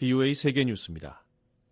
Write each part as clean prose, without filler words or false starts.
VOA 세계뉴스입니다.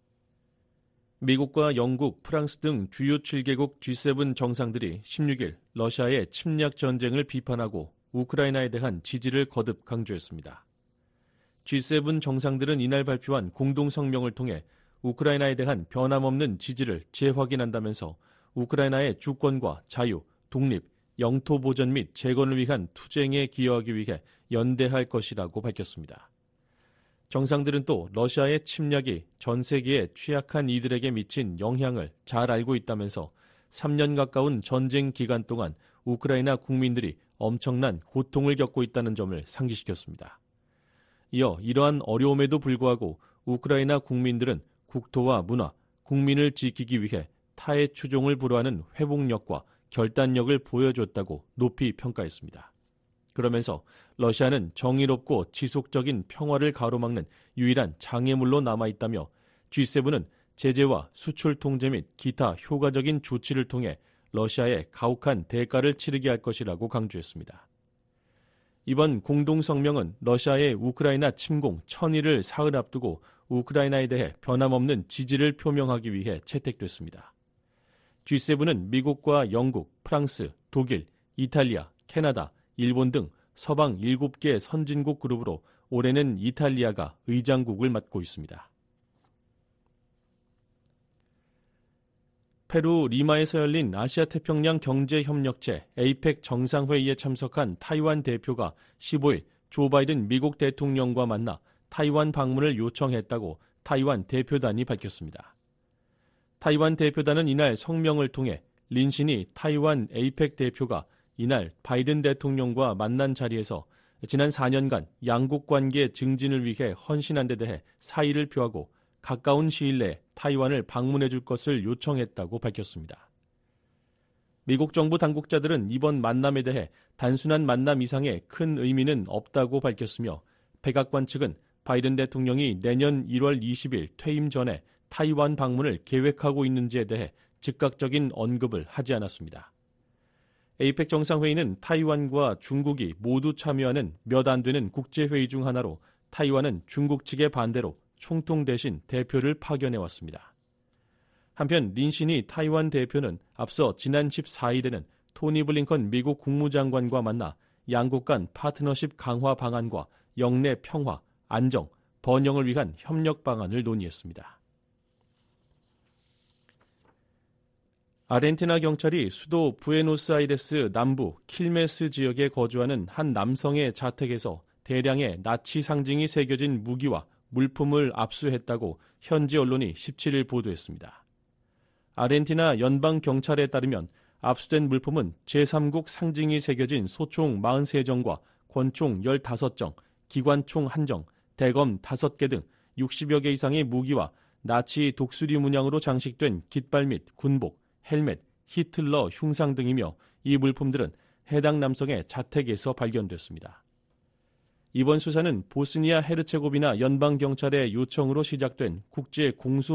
미국과 영국, 프랑스 등 주요 7개국 G7 정상들이 16일 러시아의 침략 전쟁을 비판하고 우크라이나에 대한 지지를 거듭 강조했습니다. G7 정상들은 이날 발표한 공동성명을 통해 우크라이나에 대한 변함없는 지지를 재확인한다면서 우크라이나의 주권과 자유, 독립, 영토 보전 및 재건을 위한 투쟁에 기여하기 위해 연대할 것이라고 밝혔습니다. 정상들은 또 러시아의 침략이 전 세계의 취약한 이들에게 미친 영향을 잘 알고 있다면서 3년 가까운 전쟁 기간 동안 우크라이나 국민들이 엄청난 고통을 겪고 있다는 점을 상기시켰습니다. 이어 이러한 어려움에도 불구하고 우크라이나 국민들은 국토와 문화, 국민을 지키기 위해 타의 추종을 불허하는 회복력과 결단력을 보여줬다고 높이 평가했습니다. 그러면서 러시아는 정의롭고 지속적인 평화를 가로막는 유일한 장애물로 남아있다며 G7은 제재와 수출 통제 및 기타 효과적인 조치를 통해 러시아에 가혹한 대가를 치르게 할 것이라고 강조했습니다. 이번 공동성명은 러시아의 우크라이나 침공 1000일을 사흘 앞두고 우크라이나에 대해 변함없는 지지를 표명하기 위해 채택됐습니다. G7은 미국과 영국, 프랑스, 독일, 이탈리아, 캐나다, 일본 등 서방 7개 선진국 그룹으로 올해는 이탈리아가 의장국을 맡고 있습니다. 페루 리마에서 열린 아시아태평양 경제협력체 APEC 정상회의에 참석한 타이완 대표가 15일 조 바이든 미국 대통령과 만나 타이완 방문을 요청했다고 타이완 대표단이 밝혔습니다. 타이완 대표단은 이날 성명을 통해 린신이 타이완 APEC 대표가 이날 바이든 대통령과 만난 자리에서 지난 4년간 양국 관계 증진을 위해 헌신한 데 대해 사의를 표하고 가까운 시일 내에 타이완을 방문해 줄 것을 요청했다고 밝혔습니다. 미국 정부 당국자들은 이번 만남에 대해 단순한 만남 이상의 큰 의미는 없다고 밝혔으며 백악관 측은 바이든 대통령이 내년 1월 20일 퇴임 전에 타이완 방문을 계획하고 있는지에 대해 즉각적인 언급을 하지 않았습니다. APEC 정상회의는 타이완과 중국이 모두 참여하는 몇 안 되는 국제회의 중 하나로 타이완은 중국 측의 반대로 총통 대신 대표를 파견해왔습니다. 한편 린신이 타이완 대표는 앞서 지난 14일에는 토니 블링컨 미국 국무장관과 만나 양국 간 파트너십 강화 방안과 영내 평화, 안정, 번영을 위한 협력 방안을 논의했습니다. 아르헨티나 경찰이 수도 부에노스아이레스 남부 킬메스 지역에 거주하는 한 남성의 자택에서 대량의 나치 상징이 새겨진 무기와 물품을 압수했다고 현지 언론이 17일 보도했습니다. 아르헨티나 연방경찰에 따르면 압수된 물품은 제3국 상징이 새겨진 소총 43정과 권총 15정, 기관총 1정, 대검 5개 등 60여 개 이상의 무기와 나치 독수리 문양으로 장식된 깃발 및 군복, 헬멧, 히틀러 흉상 등이며 이 물품들은 해당 남성의 자택에서 발견됐습니다. 이번 수사는 보스니아 헤르체고비나 연방경찰의 요청으로 시작된 국제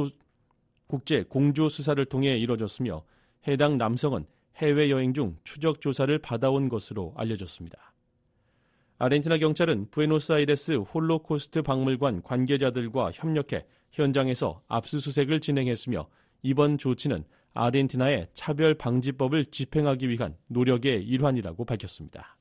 공조 수사를 통해 이뤄졌으며 해당 남성은 해외여행 중 추적 조사를 받아온 것으로 알려졌습니다. 아르헨티나 경찰은 부에노스아이레스 홀로코스트 박물관 관계자들과 협력해 현장에서 압수수색을 진행했으며 이번 조치는 아르헨티나의 차별방지법을 집행하기 위한 노력의 일환이라고 밝혔습니다.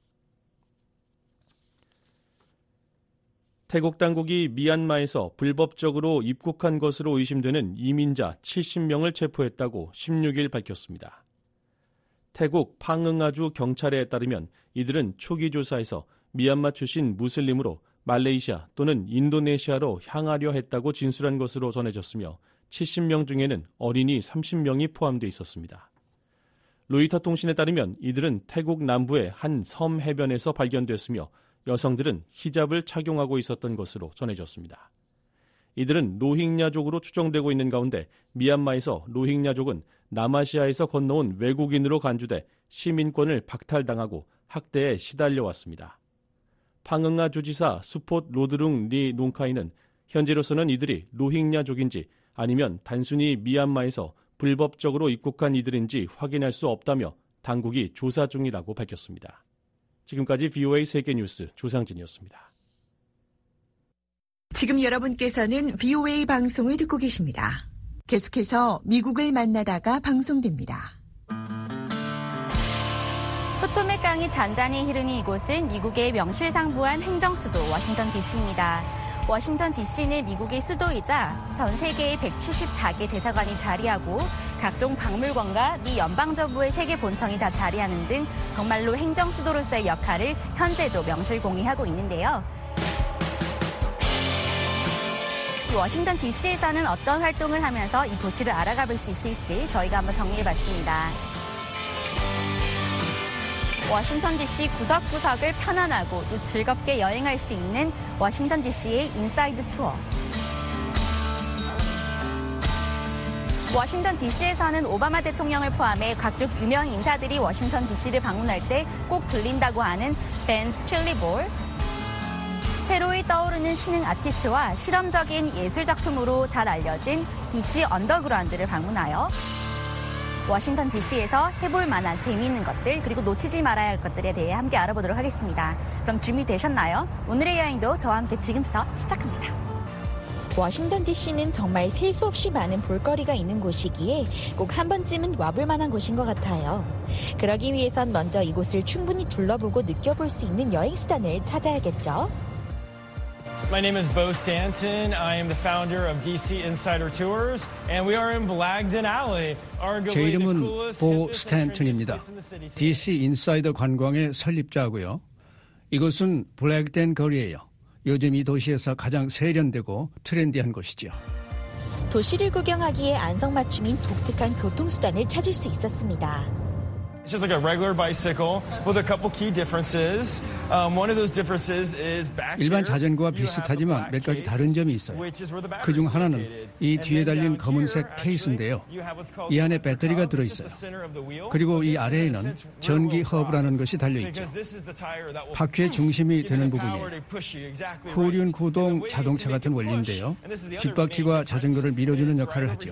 태국 당국이 미얀마에서 불법적으로 입국한 것으로 의심되는 이민자 70명을 체포했다고 16일 밝혔습니다. 태국 팡응아주 경찰에 따르면 이들은 초기 조사에서 미얀마 출신 무슬림으로 말레이시아 또는 인도네시아로 향하려 했다고 진술한 것으로 전해졌으며 70명 중에는 어린이 30명이 포함되어 있었습니다. 로이터 통신에 따르면 이들은 태국 남부의 한 섬 해변에서 발견됐으며 여성들은 히잡을 착용하고 있었던 것으로 전해졌습니다. 이들은 로힝야족으로 추정되고 있는 가운데 미얀마에서 로힝야족은 남아시아에서 건너온 외국인으로 간주돼 시민권을 박탈당하고 학대에 시달려왔습니다. 팡응아 주지사 수폿 로드룽 리 농카이는 현재로서는 이들이 로힝야족인지 아니면 단순히 미얀마에서 불법적으로 입국한 이들인지 확인할 수 없다며 당국이 조사 중이라고 밝혔습니다. 지금까지 VOA 세계뉴스 조상진이었습니다. 지금 여러분께서는 VOA 방송을 듣고 계십니다. 계속해서 미국을 만나다가 방송됩니다. 포토맥 강이 잔잔히 흐르는 이곳은 미국의 명실상부한 행정수도 워싱턴 DC입니다. 워싱턴 DC는 미국의 수도이자 전 세계의 174개 대사관이 자리하고 각종 박물관과 미 연방정부의 세계 본청이 다 자리하는 등 정말로 행정수도로서의 역할을 현재도 명실공히하고 있는데요. 워싱턴 DC에서는 어떤 활동을 하면서 이 도시를 알아가 볼 수 있을지 저희가 한번 정리해봤습니다. 워싱턴 DC 구석구석을 편안하고 또 즐겁게 여행할 수 있는 워싱턴 DC의 인사이드 투어. 워싱턴 DC에서는 오바마 대통령을 포함해 각종 유명 인사들이 워싱턴 DC를 방문할 때 꼭 들린다고 하는 벤스 칠리볼, 새로이 떠오르는 신흥 아티스트와 실험적인 예술 작품으로 잘 알려진 DC 언더그라운드를 방문하여 워싱턴 DC에서 해볼 만한 재미있는 것들 그리고 놓치지 말아야 할 것들에 대해 함께 알아보도록 하겠습니다. 그럼 준비되셨나요? 오늘의 여행도 저와 함께 지금부터 시작합니다. 워싱턴 DC는 정말 셀 수 없이 많은 볼거리가 있는 곳이기에 꼭 한 번쯤은 와볼 만한 곳인 것 같아요. 그러기 위해선 먼저 이곳을 충분히 둘러보고 느껴볼 수 있는 여행 수단을 찾아야겠죠. My name is Bo Stanton. I am the founder of DC Insider Tours, and we are in Blagden Alley. 제 이름은 보 스탠턴입니다. DC 인사이더 관광의 설립자고요. 이곳은 블랙덴 거리예요. 요즘 이 도시에서 가장 세련되고 트렌디한 곳이죠. 도시를 구경하기에 안성맞춤인 독특한 교통수단을 찾을 수 있었습니다. It's just like a regular bicycle with a couple key differences. One of those differences is back here. 일반 자전거와 비슷하지만 몇 가지 다른 점이 있어요. 그중 하나는 이 뒤에 달린 검은색 케이스인데요. 이 안에 배터리가 들어있어요. 그리고 이 아래에는 전기 허브라는 것이 달려있죠. 바퀴의 중심이 되는 부분이에요. 후륜 구동 자동차 같은 원리인데요. 뒷바퀴가 자전거를 밀어주는 역할을 하죠.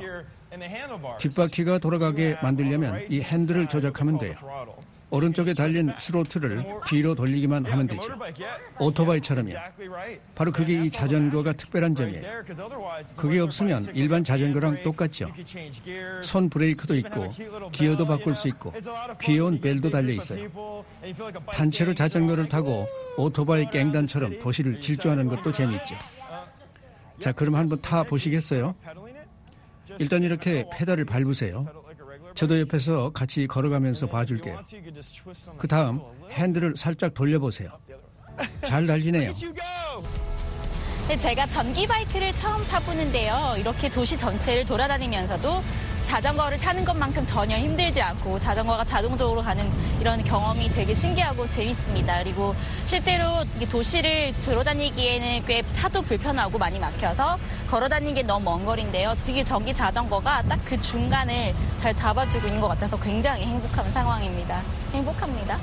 뒷바퀴가 돌아가게 만들려면 이 핸들을 조작하면 돼요. 오른쪽에 달린 스로틀을 뒤로 돌리기만 하면 되죠. 오토바이처럼요. 바로 그게 이 자전거가 특별한 점이에요. 그게 없으면 일반 자전거랑 똑같죠. 손 브레이크도 있고 기어도 바꿀 수 있고 귀여운 벨도 달려 있어요. 단체로 자전거를 타고 오토바이 갱단처럼 도시를 질주하는 것도 재미있죠. 자, 그럼 한번 타 보시겠어요? 일단 이렇게 페달을 밟으세요. 저도 옆에서 같이 걸어가면서 봐줄게요. 그 다음 핸들을 살짝 돌려보세요. 잘 달리네요. 제가 전기 바이크를 처음 타보는데요. 이렇게 도시 전체를 돌아다니면서도 자전거를 타는 것만큼 전혀 힘들지 않고 자전거가 자동적으로 가는 이런 경험이 되게 신기하고 재밌습니다. 그리고 실제로 도시를 돌아다니기에는 꽤 차도 불편하고 많이 막혀서 걸어다니는 게 너무 먼 거리인데요. 특히 전기 자전거가 딱 그 중간을 잘 잡아주고 있는 것 같아서 굉장히 행복한 상황입니다. 행복합니다.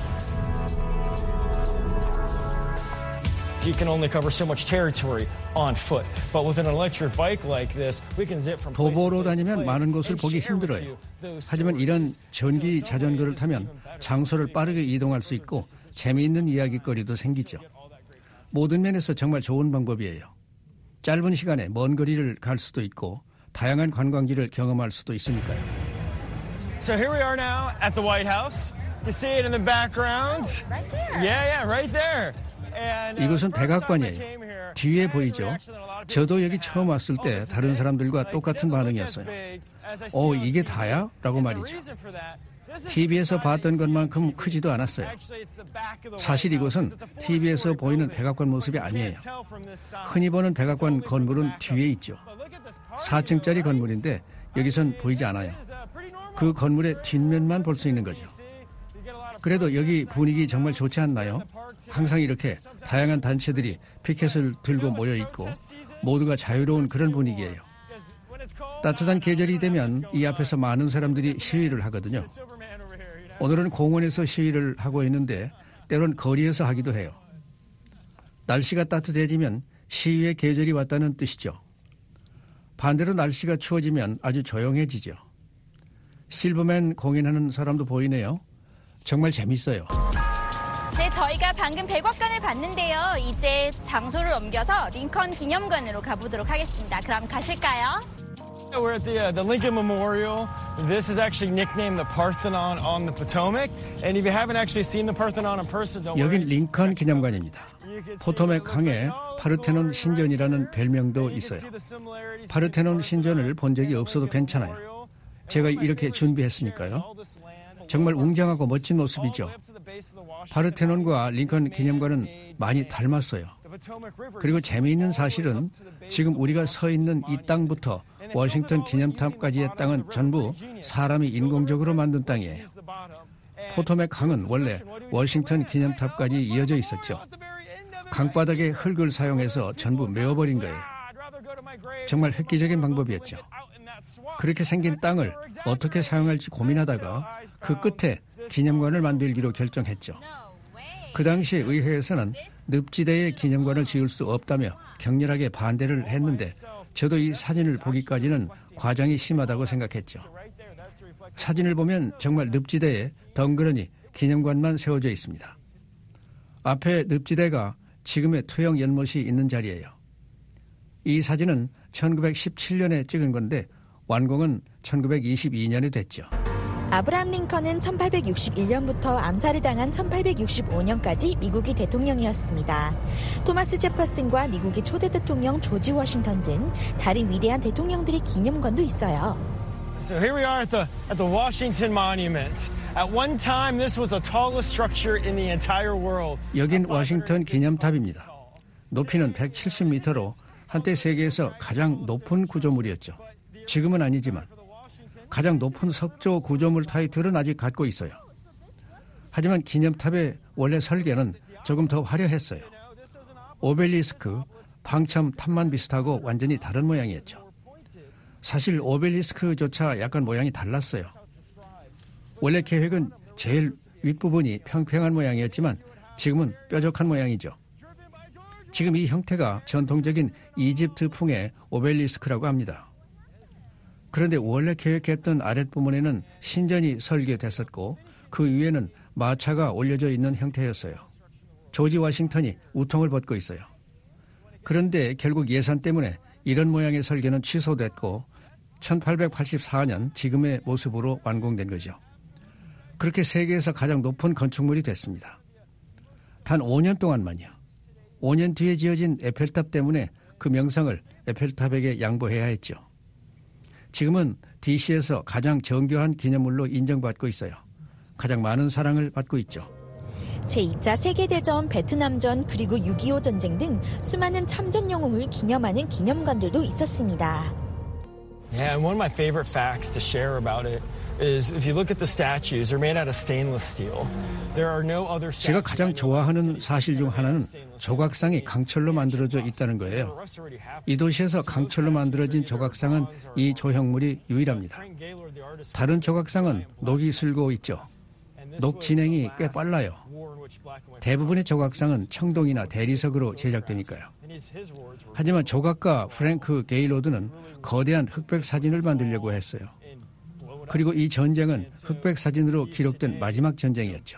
You can only cover so much territory on foot, but with an electric bike like this, we can zip from place to 도보로 place 다니면 많은 곳을 보기 힘들어요. 하지만 이런 전기 자전거를 타면 장소를 빠르게 이동할 수 있고 재미있는 이야기거리도 생기죠. 모든 면에서 정말 좋은 방법이에요. 짧은 시간에 먼 거리를 갈 수도 있고 다양한 관광지를 경험할 수도 있으니까요. So here we are now at the White House. You see it in the background. Right there. Yeah, right there. 이곳은 백악관이에요. 뒤에 보이죠? 저도 여기 처음 왔을 때 다른 사람들과 똑같은 반응이었어요. 이게 다야? 라고 말이죠. TV에서 봤던 것만큼 크지도 않았어요. 사실 이곳은 TV에서 보이는 백악관 모습이 아니에요. 흔히 보는 백악관 건물은 뒤에 있죠. 4층짜리 건물인데 여기선 보이지 않아요. 그 건물의 뒷면만 볼 수 있는 거죠. 그래도 여기 분위기 정말 좋지 않나요? 항상 이렇게 다양한 단체들이 피켓을 들고 모여있고 모두가 자유로운 그런 분위기예요. 따뜻한 계절이 되면 이 앞에서 많은 사람들이 시위를 하거든요. 오늘은 공원에서 시위를 하고 있는데 때론 거리에서 하기도 해요. 날씨가 따뜻해지면 시위의 계절이 왔다는 뜻이죠. 반대로 날씨가 추워지면 아주 조용해지죠. 실버맨 공연하는 사람도 보이네요. 정말 재밌어요. 네, 저희가 방금 백악관을 봤는데요. 이제 장소를 옮겨서 링컨 기념관으로 가보도록 하겠습니다. 그럼 가실까요? We're at the Lincoln Memorial. This is actually nicknamed the Parthenon on the Potomac. And if you haven't actually seen the Parthenon in person, don't worry. 여긴 링컨 기념관입니다. 포토맥 강에 파르테논 신전이라는 별명도 있어요. 파르테논 신전을 본 적이 없어도 괜찮아요. 제가 이렇게 준비했으니까요. 정말 웅장하고 멋진 모습이죠. 파르테논과 링컨 기념관은 많이 닮았어요. 그리고 재미있는 사실은 지금 우리가 서 있는 이 땅부터 워싱턴 기념탑까지의 땅은 전부 사람이 인공적으로 만든 땅이에요. 포토맥 강은 원래 워싱턴 기념탑까지 이어져 있었죠. 강바닥에 흙을 사용해서 전부 메워버린 거예요. 정말 획기적인 방법이었죠. 그렇게 생긴 땅을 어떻게 사용할지 고민하다가 그 끝에 기념관을 만들기로 결정했죠. 그 당시 의회에서는 늪지대에 기념관을 지을 수 없다며 격렬하게 반대를 했는데 저도 이 사진을 보기까지는 과장이 심하다고 생각했죠. 사진을 보면 정말 늪지대에 덩그러니 기념관만 세워져 있습니다. 앞에 늪지대가 지금의 투영 연못이 있는 자리예요. 이 사진은 1917년에 찍은 건데 완공은 1922년에 됐죠. 아브라함 링컨은 1861년부터 암살을 당한 1865년까지 미국의 대통령이었습니다. 토마스 제퍼슨과 미국의 초대 대통령 조지 워싱턴 등 다른 위대한 대통령들의 기념관도 있어요. So here we are at the Washington Monument. At one time, this was the tallest structure in the entire world. 여긴 워싱턴 기념탑입니다. 높이는 170m로 한때 세계에서 가장 높은 구조물이었죠. 지금은 아니지만 가장 높은 석조 구조물 타이틀은 아직 갖고 있어요. 하지만 기념탑의 원래 설계는 조금 더 화려했어요. 오벨리스크, 방참 탑만 비슷하고 완전히 다른 모양이었죠. 사실 오벨리스크조차 약간 모양이 달랐어요. 원래 계획은 제일 윗부분이 평평한 모양이었지만 지금은 뾰족한 모양이죠. 지금 이 형태가 전통적인 이집트풍의 오벨리스크라고 합니다. 그런데 원래 계획했던 아랫부분에는 신전이 설계됐었고 그 위에는 마차가 올려져 있는 형태였어요. 조지 워싱턴이 우통을 벗고 있어요. 그런데 결국 예산 때문에 이런 모양의 설계는 취소됐고 1884년 지금의 모습으로 완공된 거죠. 그렇게 세계에서 가장 높은 건축물이 됐습니다. 단 5년 동안만요. 5년 뒤에 지어진 에펠탑 때문에 그 명성을 에펠탑에게 양보해야 했죠. 지금은 DC에서 가장 정교한 기념물로 인정받고 있어요. 가장 많은 사랑을 받고 있죠. 제2차 세계대전, 베트남전, 그리고 6.25 전쟁 등 수많은 참전 영웅을 기념하는 기념관들도 있었습니다. Yeah, and one of my favorite facts to share about it is if you look at the statues, they're made out of stainless steel. There are no other statues. 제가 가장 좋아하는 사실 중 하나는 조각상이 강철로 만들어져 있다는 거예요. 이 도시에서 강철로 만들어진 조각상은 이 조형물이 유일합니다. 다른 조각상은 녹이 슬고 있죠. 녹 진행이 꽤 빨라요. 대부분의 조각상은 청동이나 대리석으로 제작되니까요. 하지만 조각가 프랭크 게일로드는 거대한 흑백 사진을 만들려고 했어요. 그리고 이 전쟁은 흑백 사진으로 기록된 마지막 전쟁이었죠.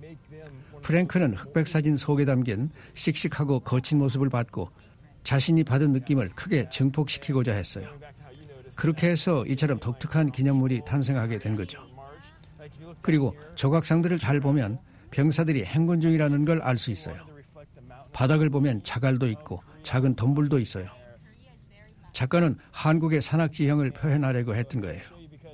프랭크는 흑백 사진 속에 담긴 씩씩하고 거친 모습을 받고 자신이 받은 느낌을 크게 증폭시키고자 했어요. 그렇게 해서 이처럼 독특한 기념물이 탄생하게 된 거죠. 그리고 조각상들을 잘 보면 병사들이 행군 중이라는 걸 알 수 있어요. 바닥을 보면 자갈도 있고 작은 덤불도 있어요. 작가는 한국의 산악지형을 표현하려고 했던 거예요.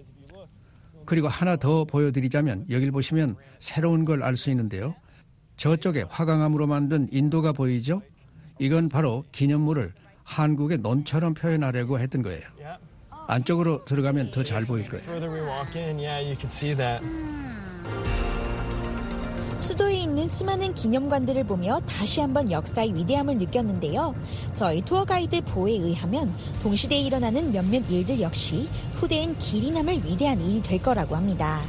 그리고 하나 더 보여드리자면 여길 보시면 새로운 걸 알 수 있는데요. 저쪽에 화강암으로 만든 인도가 보이죠? 이건 바로 기념물을 한국의 논처럼 표현하려고 했던 거예요. 안쪽으로 들어가면 더 잘 보일 거예요. 수도에 있는 수많은 기념관들을 보며 다시 한번 역사의 위대함을 느꼈는데요. 저희 투어 가이드 보에 의하면 동시대에 일어나는 몇몇 일들 역시 후대엔 길이 남을 위대한 일이 될 거라고 합니다.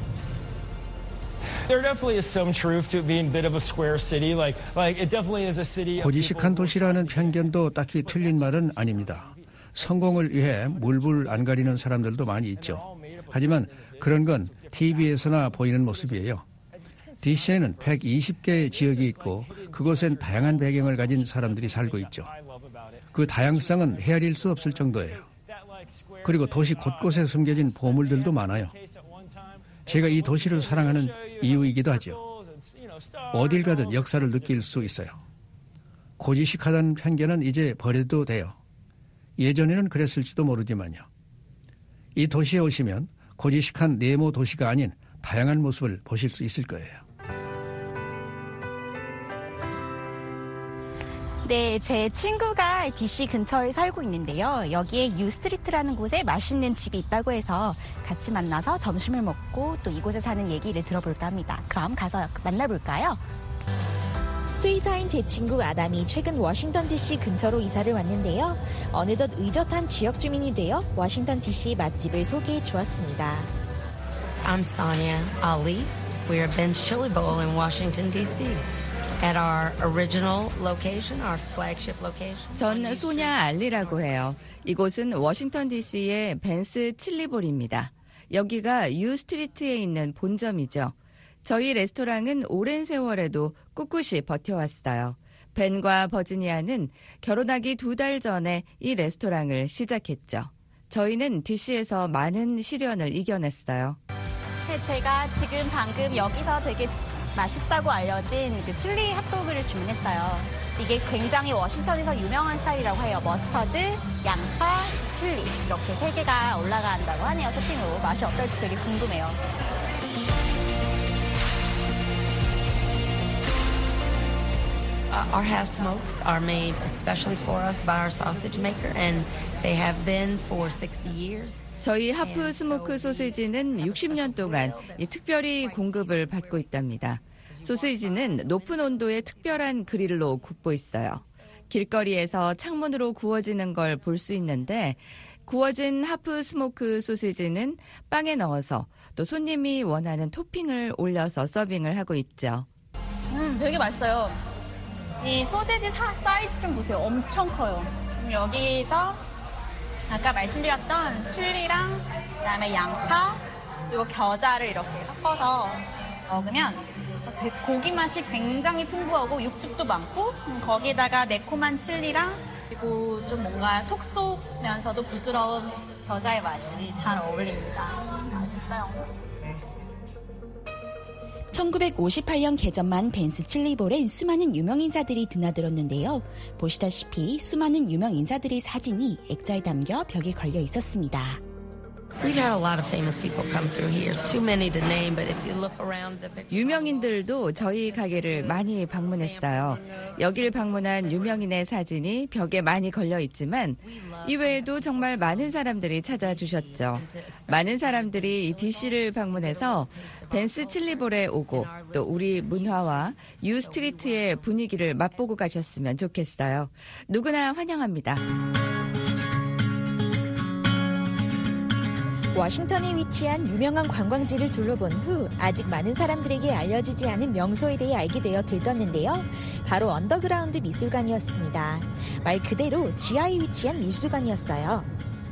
고지식한 도시라는 편견도 딱히 틀린 말은 아닙니다. 성공을 위해 물불 안 가리는 사람들도 많이 있죠. 하지만 그런 건 TV에서나 보이는 모습이에요. DC에는 120개의 지역이 있고 그곳엔 다양한 배경을 가진 사람들이 살고 있죠. 그 다양성은 헤아릴 수 없을 정도예요. 그리고 도시 곳곳에 숨겨진 보물들도 많아요. 제가 이 도시를 사랑하는 이유이기도 하죠. 어딜 가든 역사를 느낄 수 있어요. 고지식하다는 편견은 이제 버려도 돼요. 예전에는 그랬을지도 모르지만요. 이 도시에 오시면 고지식한 네모 도시가 아닌 다양한 모습을 보실 수 있을 거예요. 네, 제 친구가 DC 근처에 살고 있는데요. 여기에 유스트리트라는 곳에 맛있는 집이 있다고 해서 같이 만나서 점심을 먹고 또 이곳에 사는 얘기를 들어볼까 합니다. 그럼 가서 만나볼까요? 수의사인 제 친구 아담이 최근 워싱턴 DC 근처로 이사를 왔는데요. 어느덧 의젓한 지역 주민이 되어 워싱턴 DC 맛집을 소개해 주었습니다. I'm Sonia Ali. We're at Ben's Chili Bowl in Washington, D.C. At our original location, our flagship location. 전 소냐 알리라고 해요. 이곳은 워싱턴 DC의 벤스 칠리볼입니다. 여기가 유 스트리트에 있는 본점이죠. 저희 레스토랑은 오랜 세월에도 꿋꿋이 버텨왔어요. 벤과 버지니아는 결혼하기 2달 전에 이 레스토랑을 시작했죠. 저희는 DC에서 많은 시련을 이겨냈어요. 네, 제가 지금 방금 여기서 되게 맛있다고 알려진 그 칠리 핫도그를 주문했어요. 이게 굉장히 워싱턴에서 유명한 스타일이라고 해요. 머스터드, 양파, 칠리 이렇게 3개가 올라간다고 하네요. 토핑으로. 맛이 어떨지 되게 궁금해요. Our half smokes are made especially for us by our sausage maker, and they have been for 60 years. 저희 하프 스모크 소시지는 60년 동안 특별히 공급을 받고 있답니다. 소시지는 높은 온도의 특별한 그릴로 굽고 있어요. 길거리에서 창문으로 구워지는 걸 볼 수 있는데 구워진 하프 스모크 소시지는 빵에 넣어서 또 손님이 원하는 토핑을 올려서 서빙을 하고 있죠. 되게 맛있어요. 이 소시지 사이즈 좀 보세요. 엄청 커요. 여기서 아까 말씀드렸던 칠리랑 그다음에 양파 그리고 겨자를 이렇게 섞어서 먹으면 고기 맛이 굉장히 풍부하고 육즙도 많고 거기다가 매콤한 칠리랑 그리고 좀 뭔가 톡 쏘면서도 부드러운 겨자의 맛이 잘 어울립니다. 맛있어요. 1958년 개점한 벤스 칠리볼엔 수많은 유명인사들이 드나들었는데요. 보시다시피 수많은 유명인사들의 사진이 액자에 담겨 벽에 걸려 있었습니다. We've had a lot of famous people come through here. Too many to name, but if you look around the pictures. 유명인들도 저희 가게를 많이 방문했어요. 여길 방문한 유명인의 사진이 벽에 많이 걸려 있지만 이외에도 정말 많은 사람들이 찾아주셨죠. 많은 사람들이 DC를 방문해서 벤스 칠리볼에 오고 또 우리 문화와 유 스트리트의 분위기를 맛보고 가셨으면 좋겠어요. 누구나 환영합니다. 워싱턴에 위치한 유명한 관광지를 둘러본 후 아직 많은 사람들에게 알려지지 않은 명소에 대해 알게 되어 들떴는데요. 바로 언더그라운드 미술관이었습니다. 말 그대로 지하에 위치한 미술관이었어요.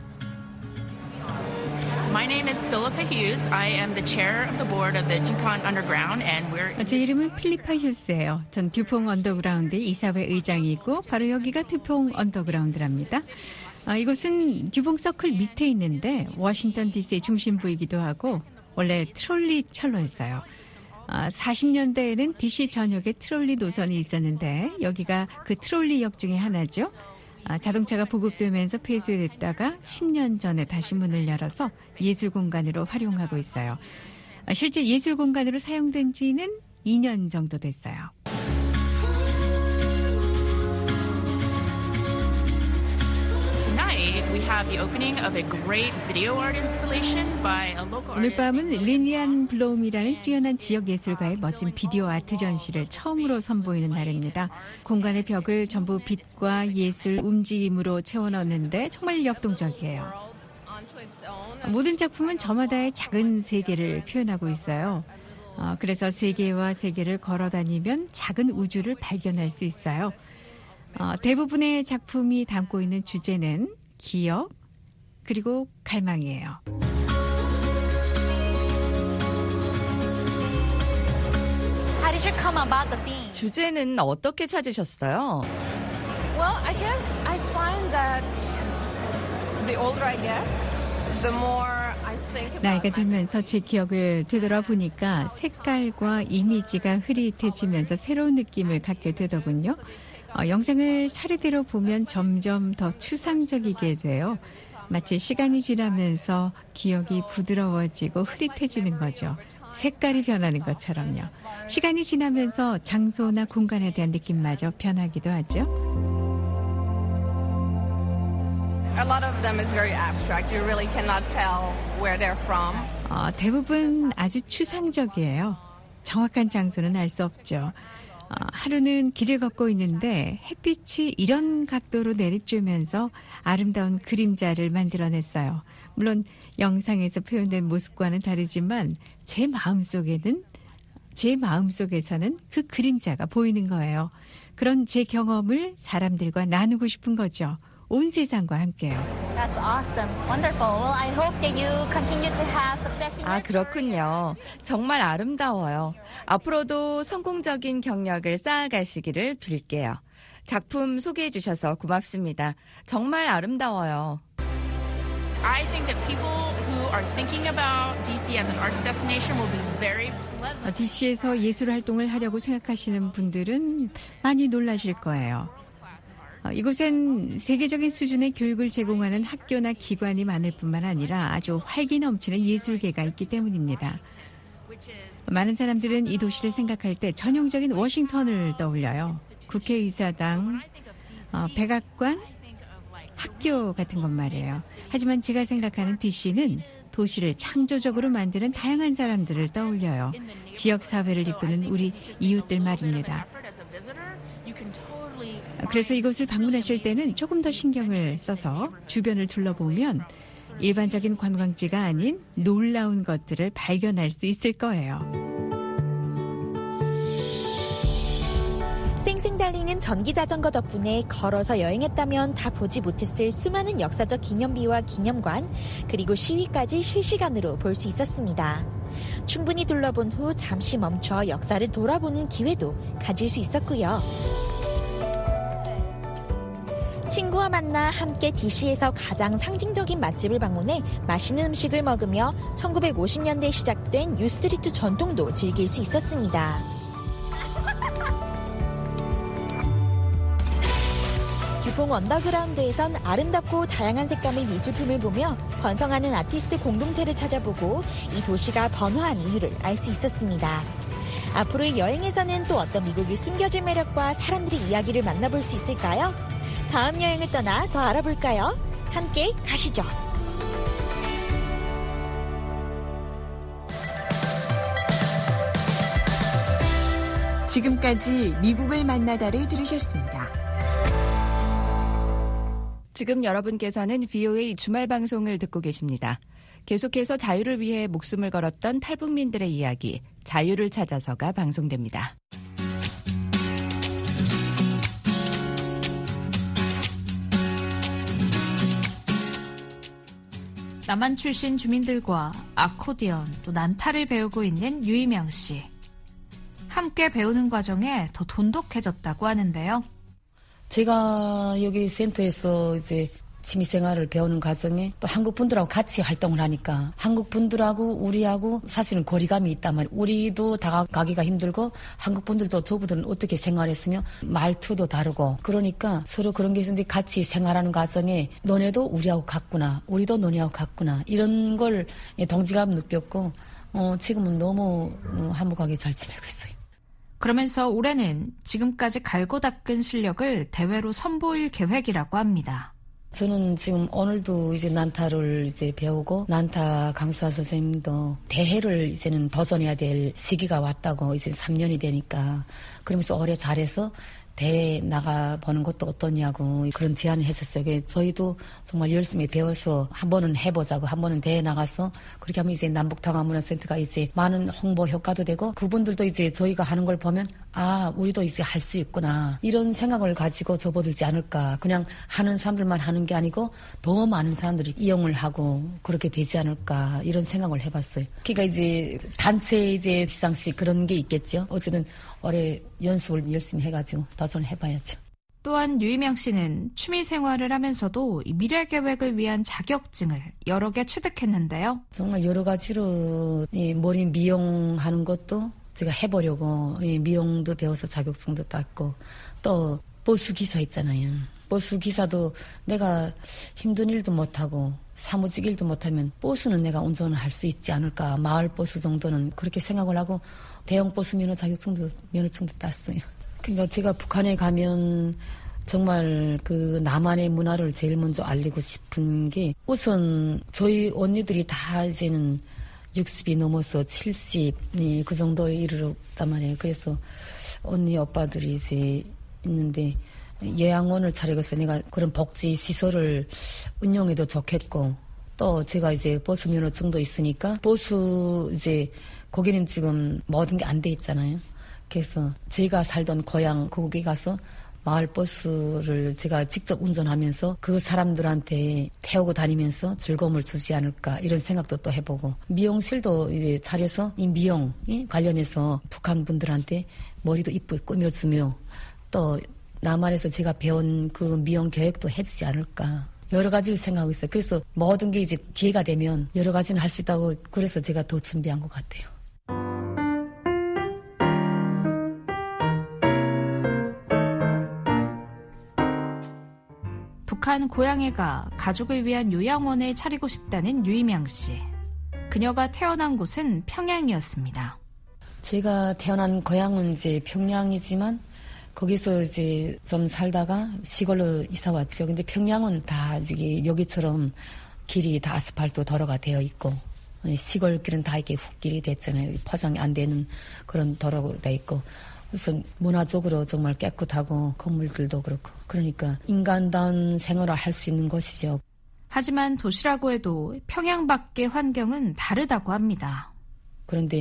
My name is Philippa Hughes. I am the chair of the board of the DuPont Underground, and we're. 제 이름은 필리파 휴스예요. 전 듀퐁 언더그라운드 이사회 의장이고 바로 여기가 듀퐁 언더그라운드랍니다. 이곳은 듀퐁 서클 밑에 있는데 워싱턴 DC의 중심부이기도 하고 원래 트롤리 철로였어요. 40년대에는 DC 전역에 트롤리 노선이 있었는데 여기가 그 트롤리역 중에 하나죠. 자동차가 보급되면서 폐쇄됐다가 10년 전에 다시 문을 열어서 예술 공간으로 활용하고 있어요. 실제 예술 공간으로 사용된 지는 2년 정도 됐어요. We have the opening of a great video art installation by a local 오늘 artist. 밤은 릴리안 블로움이라는 뛰어난 지역 예술가의 멋진 비디오 아트 전시를 처음으로 선보이는 날입니다. 공간의 벽을 전부 빛과 예술, 움직임으로 채워넣었는데 정말 역동적이에요. 모든 작품은 저마다의 작은 세계를 표현하고 있어요. 그래서 세계와 세계를 걸어다니면 작은 우주를 발견할 수 있어요. 대부분의 작품이 담고 있는 주제는 기억 그리고 갈망이에요. did you come about the theme? 주제는 어떻게 찾으셨어요? Well, I guess I find that the older I get, the more I think about 나이가 들면서 제 기억을 되돌아보니까 색깔과 이미지가 흐릿해지면서 새로운 느낌을 갖게 되더군요. 영상을 차례대로 보면 점점 더 추상적이게 돼요. 마치 시간이 지나면서 기억이 부드러워지고 흐릿해지는 거죠. 색깔이 변하는 것처럼요. 시간이 지나면서 장소나 공간에 대한 느낌마저 변하기도 하죠. A lot of them is very abstract. You really cannot tell where they're from. 대부분 아주 추상적이에요. 정확한 장소는 알 수 없죠. 하루는 길을 걷고 있는데 햇빛이 이런 각도로 내리쬐면서 아름다운 그림자를 만들어냈어요. 물론 영상에서 표현된 모습과는 다르지만 제 마음속에서는 그 그림자가 보이는 거예요. 그런 제 경험을 사람들과 나누고 싶은 거죠. 온 세상과 함께요. That's awesome. Wonderful. Well, I hope that you continue to have success in your 그렇군요. 정말 아름다워요. 앞으로도 성공적인 경력을 쌓아가시기를 빌게요. 작품 소개해 주셔서 고맙습니다. 정말 아름다워요. I think that people who are thinking about DC as an arts destination will be very pleasant. DC에서 예술 활동을 하려고 생각하시는 분들은 많이 놀라실 거예요. 이곳엔 세계적인 수준의 교육을 제공하는 학교나 기관이 많을 뿐만 아니라 아주 활기 넘치는 예술계가 있기 때문입니다. 많은 사람들은 이 도시를 생각할 때 전형적인 워싱턴을 떠올려요. 국회의사당, 백악관, 학교 같은 것 말이에요. 하지만 제가 생각하는 DC는 도시를 창조적으로 만드는 다양한 사람들을 떠올려요. 지역사회를 이끄는 우리 이웃들 말입니다. 그래서 이곳을 방문하실 때는 조금 더 신경을 써서 주변을 둘러보면 일반적인 관광지가 아닌 놀라운 것들을 발견할 수 있을 거예요. 쌩쌩 달리는 전기자전거 덕분에 걸어서 여행했다면 다 보지 못했을 수많은 역사적 기념비와 기념관, 그리고 시위까지 실시간으로 볼 수 있었습니다. 충분히 둘러본 후 잠시 멈춰 역사를 돌아보는 기회도 가질 수 있었고요. 친구와 만나 함께 DC에서 가장 상징적인 맛집을 방문해 맛있는 음식을 먹으며 1950년대에 시작된 유스트리트 전통도 즐길 수 있었습니다. 듀퐁 언더그라운드에선 아름답고 다양한 색감의 미술품을 보며 번성하는 아티스트 공동체를 찾아보고 이 도시가 번화한 이유를 알 수 있었습니다. 앞으로의 여행에서는 또 어떤 미국이 숨겨진 매력과 사람들의 이야기를 만나볼 수 있을까요? 다음 여행을 떠나 더 알아볼까요? 함께 가시죠. 지금까지 미국을 만나다를 들으셨습니다. 지금 여러분께서는 VOA 주말 방송을 듣고 계십니다. 계속해서 자유를 위해 목숨을 걸었던 탈북민들의 이야기, 자유를 찾아서가 방송됩니다. 남한 출신 주민들과 아코디언 또 난타를 배우고 있는 유이명 씨. 함께 배우는 과정에 더 돈독해졌다고 하는데요. 제가 여기 센터에서 이제 취미생활을 배우는 과정에 또 한국 분들하고 같이 활동을 하니까 한국 분들하고 우리하고 사실은 거리감이 있단 말이에요. 우리도 다가가기가 힘들고 한국 분들도 저분들은 어떻게 생활했으며 말투도 다르고 그러니까 서로 그런 게 있었는데 같이 생활하는 과정에 너네도 우리하고 같구나, 우리도 너네하고 같구나 이런 걸 동지감 느꼈고 지금은 너무 화목하게 잘 지내고 있어요. 그러면서 올해는 지금까지 갈고 닦은 실력을 대회로 선보일 계획이라고 합니다. 저는 지금 오늘도 이제 난타를 이제 배우고 난타 강사 선생님도 대회를 이제는 도전해야 될 시기가 왔다고 이제 3년이 되니까 그러면서 올해 잘해서 대회 나가보는 것도 어떠냐고 그런 제안을 했었어요. 저희도 정말 열심히 배워서 한 번은 해보자고, 한 번은 대회 나가서 그렇게 하면 이제 남북통합문화센터가 이제 많은 홍보 효과도 되고, 그분들도 이제 저희가 하는 걸 보면 아, 우리도 이제 할 수 있구나, 이런 생각을 가지고 접어들지 않을까. 그냥 하는 사람들만 하는 게 아니고 더 많은 사람들이 이용을 하고 그렇게 되지 않을까, 이런 생각을 해봤어요. 그러니까 이제 단체 이제 시상식 그런 게 있겠죠. 어쨌든 올해 연습을 열심히 해가지고 도전해봐야죠. 또한 유희명 씨는 취미 생활을 하면서도 미래 계획을 위한 자격증을 여러 개 취득했는데요. 정말 여러 가지로 이 머리 미용하는 것도 제가 해보려고 미용도 배워서 자격증도 땄고, 또 버스 기사 있잖아요. 버스 기사도 내가 힘든 일도 못하고 사무직 일도 못하면 버스는 내가 운전을 할 수 있지 않을까. 마을 버스 정도는 그렇게 생각을 하고 대형 버스 면허증도 땄어요. 그러니까 제가 북한에 가면 정말 그 남한의 문화를 제일 먼저 알리고 싶은 게, 우선 저희 언니들이 다 이제는 60이 넘어서 70이 그 정도에 이르렀단 말이에요. 그래서 언니 오빠들이 이제 있는데 요양원을 차리고서 내가 그런 복지 시설을 운영해도 좋겠고, 또 제가 이제 버스 면허증도 있으니까 버스 이제 거기는 지금 모든 게 안 돼 있잖아요. 그래서 제가 살던 고향 거기 가서 마을 버스를 제가 직접 운전하면서 그 사람들한테 태우고 다니면서 즐거움을 주지 않을까, 이런 생각도 또 해보고, 미용실도 이제 차려서 이 미용 관련해서 북한 분들한테 머리도 이쁘게 꾸며주며, 또 남한에서 제가 배운 그 미용 교육도 해주지 않을까, 여러 가지를 생각하고 있어요. 그래서 모든 게 이제 기회가 되면 여러 가지는 할 수 있다고, 그래서 제가 더 준비한 것 같아요. 북한 고향에 가 가족을 위한 요양원을 차리고 싶다는 유희명 씨. 그녀가 태어난 곳은 평양이었습니다. 제가 태어난 고향은 이제 평양이지만 거기서 이제 좀 살다가 시골로 이사 왔죠. 근데 평양은 다 이게 여기처럼 길이 다 아스팔트 도로가 되어 있고, 시골 길은 다 이렇게 흙길이 됐잖아요. 포장이 안 되는 그런 도로가 돼 있고, 그래서 문화적으로 정말 깨끗하고 건물들도 그렇고, 그러니까 인간다운 생활을 할 수 있는 곳이죠. 하지만 도시라고 해도 평양 밖의 환경은 다르다고 합니다. 그런데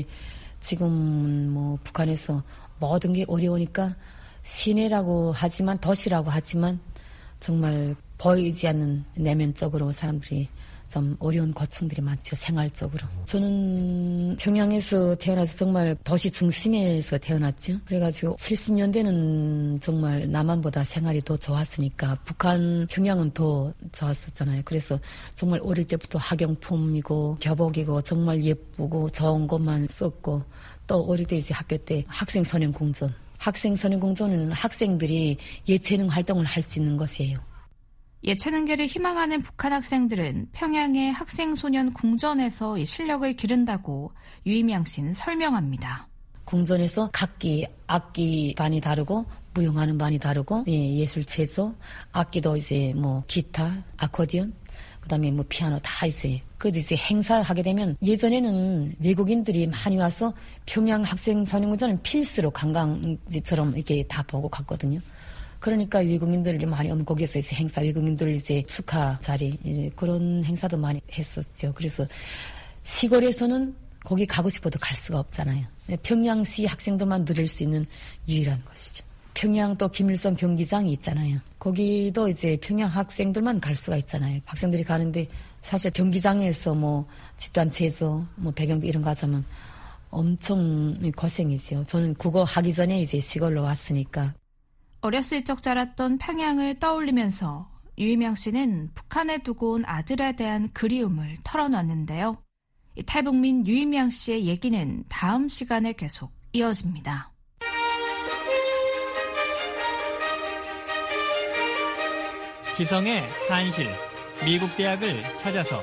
지금 뭐 북한에서 모든 게 어려우니까 시내라고 하지만, 도시라고 하지만 정말 보이지 않는 내면적으로 사람들이 좀 어려운 고충들이 많죠, 생활적으로. 저는 평양에서 태어나서 정말 도시 중심에서 태어났죠. 그래가지고 70년대는 정말 남한보다 생활이 더 좋았으니까 북한, 평양은 더 좋았었잖아요. 그래서 정말 어릴 때부터 학용품이고 교복이고 정말 예쁘고 좋은 것만 썼고, 또 어릴 때 이제 학교 때 학생소년공전. 학생소년공전은 학생들이 예체능 활동을 할 수 있는 것이에요. 예체능계를 희망하는 북한 학생들은 평양의 학생소년 궁전에서 실력을 기른다고 유희명 씨는 설명합니다. 궁전에서 각기, 악기 반이 다르고 무용하는 반이 다르고, 예술 체조, 악기도 이제 뭐 기타, 아코디언, 그다음에 뭐 피아노 다 있어요. 그래서 이제 행사하게 되면, 예전에는 외국인들이 많이 와서 평양 학생소년궁전은 필수로 관광지처럼 이렇게 다 보고 갔거든요. 그러니까 외국인들이 많이 오면 거기서 이제 행사, 외국인들 이제 축하 자리, 이제 그런 행사도 많이 했었죠. 그래서 시골에서는 거기 가고 싶어도 갈 수가 없잖아요. 평양시 학생들만 누릴 수 있는 유일한 곳이죠. 평양 또 김일성 경기장이 있잖아요. 거기도 이제 평양 학생들만 갈 수가 있잖아요. 학생들이 가는데 사실 경기장에서 뭐 집단 체조, 뭐 배경도 이런 거 하자면 엄청 고생이죠. 저는 그거 하기 전에 이제 시골로 왔으니까. 어렸을 적 자랐던 평양을 떠올리면서 유희명 씨는 북한에 두고 온 아들에 대한 그리움을 털어놨는데요. 탈북민 유희명 씨의 얘기는 다음 시간에 계속 이어집니다. 지성의 산실, 미국 대학을 찾아서.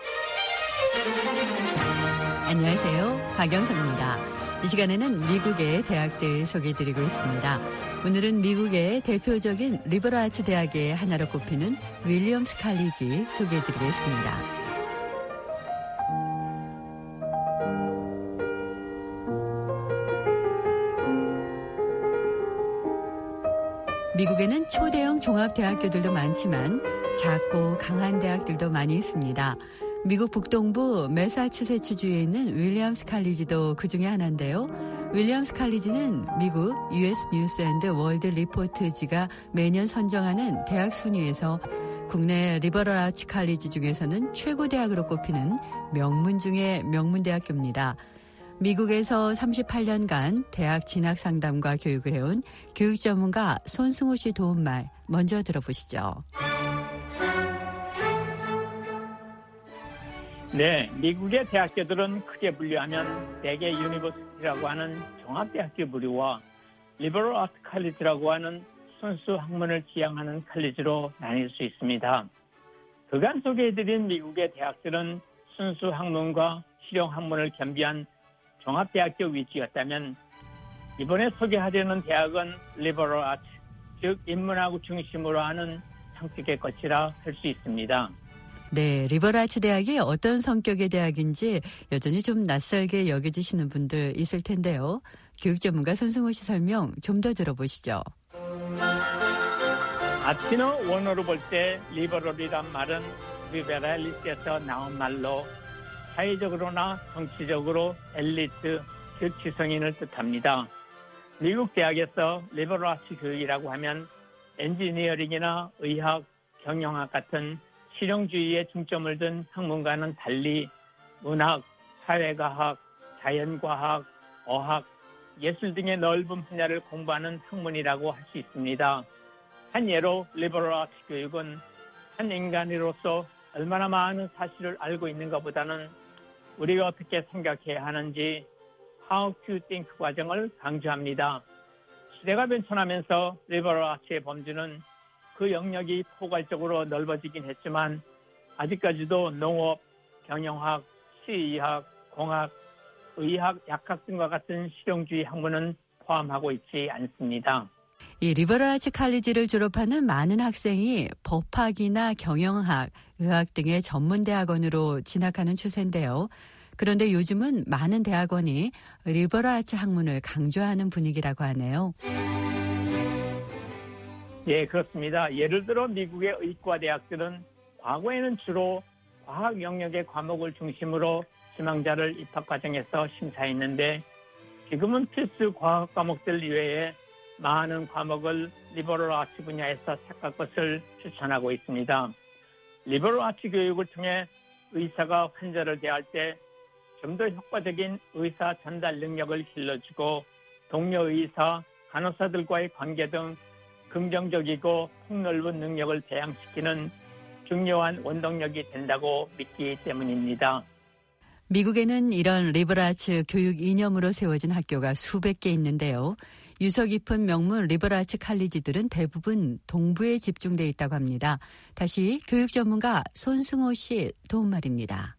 안녕하세요. 박영석입니다. 이 시간에는 미국의 대학들 소개해드리고 있습니다. 오늘은 미국의 대표적인 리버럴아츠 대학의 하나로 꼽히는 윌리엄스 칼리지 소개해드리겠습니다. 미국에는 초대형 종합대학교들도 많지만 작고 강한 대학들도 많이 있습니다. 미국 북동부 매사추세츠주에 있는 윌리엄스 칼리지도 그 중에 하나인데요. 윌리엄스 칼리지는 미국 US 뉴스 앤드 월드 리포트지가 매년 선정하는 대학 순위에서 국내 리버럴 아츠 칼리지 중에서는 최고 대학으로 꼽히는 명문 중의 명문 대학교입니다. 미국에서 38년간 대학 진학 상담과 교육을 해온 교육 전문가 손승호 씨 도움말 먼저 들어보시죠. 네, 미국의 대학교들은 크게 분류하면 대개 유니버시티라고 하는 종합대학교 부류와 리버럴 아트 칼리지라고 하는 순수 학문을 지향하는 칼리지로 나뉠 수 있습니다. 그간 소개해드린 미국의 대학들은 순수 학문과 실용 학문을 겸비한 종합대학교 위주였다면 이번에 소개하려는 대학은 리버럴 아트, 즉 인문학을 중심으로 하는 성격의 것이라 할 수 있습니다. 네, 리버럴 아츠 대학이 어떤 성격의 대학인지 여전히 좀 낯설게 여겨지시는 분들 있을 텐데요. 교육 전문가 손승호 씨 설명 좀 더 들어보시죠. 아트の원어로 볼 때 리버럴이란 말은 리베랄리스에서 나온 말로 사회적으로나 정치적으로 엘리트, 즉 지성인을 뜻합니다. 미국 대학에서 리버럴 아츠 교육이라고 하면 엔지니어링이나 의학, 경영학 같은 실용주의에 중점을 둔 학문과는 달리 문학, 사회과학, 자연과학, 어학, 예술 등의 넓은 분야를 공부하는 학문이라고 할 수 있습니다. 한 예로 리버럴 아츠 교육은 한 인간으로서 얼마나 많은 사실을 알고 있는 것보다는 우리가 어떻게 생각해야 하는지 How to think 과정을 강조합니다. 시대가 변천하면서 리버럴 아츠의 범주는 그 영역이 포괄적으로 넓어지긴 했지만 아직까지도 농업, 경영학, 시의학, 공학, 의학, 약학 등과 같은 실용주의 학문은 포함하고 있지 않습니다. 이 리버럴 아츠 칼리지를 졸업하는 많은 학생이 법학이나 경영학, 의학 등의 전문 대학원으로 진학하는 추세인데요. 그런데 요즘은 많은 대학원이 리버럴 아츠 학문을 강조하는 분위기라고 하네요. 예, 그렇습니다. 예를 들어 미국의 의과 대학들은 과거에는 주로 과학 영역의 과목을 중심으로 희망자를 입학 과정에서 심사했는데 지금은 필수 과학 과목들 이외에 많은 과목을 리버럴 아츠 분야에서 택할 것을 추천하고 있습니다. 리버럴 아츠 교육을 통해 의사가 환자를 대할 때 좀 더 효과적인 의사 전달 능력을 길러주고 동료 의사, 간호사들과의 관계 등 긍정적이고 폭넓은 능력을 배양시키는 중요한 원동력이 된다고 믿기 때문입니다. 미국에는 이런 리버럴 아츠 교육 이념으로 세워진 학교가 수백 개 있는데요. 유서 깊은 명문 리버럴 아츠 칼리지들은 대부분 동부에 집중돼 있다고 합니다. 다시 교육 전문가 손승호 씨 도움말입니다.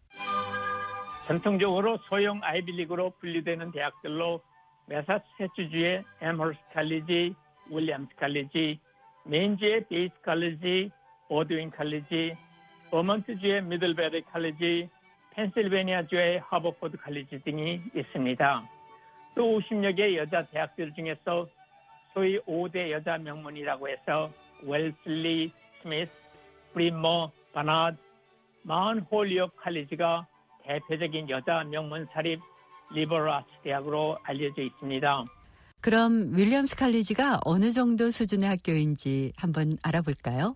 전통적으로 소형 아이비리그로 분류되는 대학들로 매사추세츠주의 앰허스트 칼리지, 윌리엄스 칼리지, 메인주의 베이스 칼리지, 보드윈 칼리지, 버먼트주의 미들베리 칼리지, 펜실베니아주의 하버포드 칼리지 등이 있습니다. 또 50여 개 여자 대학들 중에서 소위 5대 여자 명문이라고 해서 웰슬리, 스미스, 브리머, 바나드, 마운 홀리옥 칼리지가 대표적인 여자 명문 사립 리버럴 아츠 대학으로 알려져 있습니다. 그럼 윌리엄스 칼리지가 어느 정도 수준의 학교인지 한번 알아볼까요?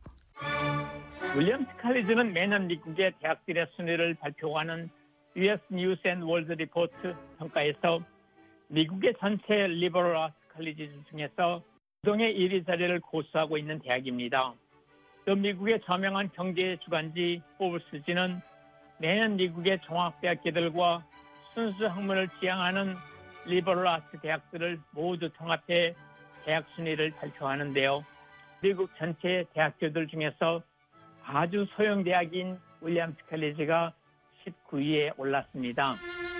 윌리엄스 칼리지는 매년 미국의 대학들의 순위를 발표하는 US 뉴스 앤 월드 리포트 평가에서 미국의 전체 리버럴 아츠 칼리지 중에서 부동의 1위 자리를 고수하고 있는 대학입니다. 또 미국의 저명한 경제 주간지 포브스지는 매년 미국의 종합대학교들과 순수 학문을 지향하는 리버럴 아츠 대학들을 모두 통합해 대학 순위를 발표하는데요. 미국 전체 대학교들 중에서 아주 소형 대학인 윌리엄스 칼리지가 19위에 올랐습니다.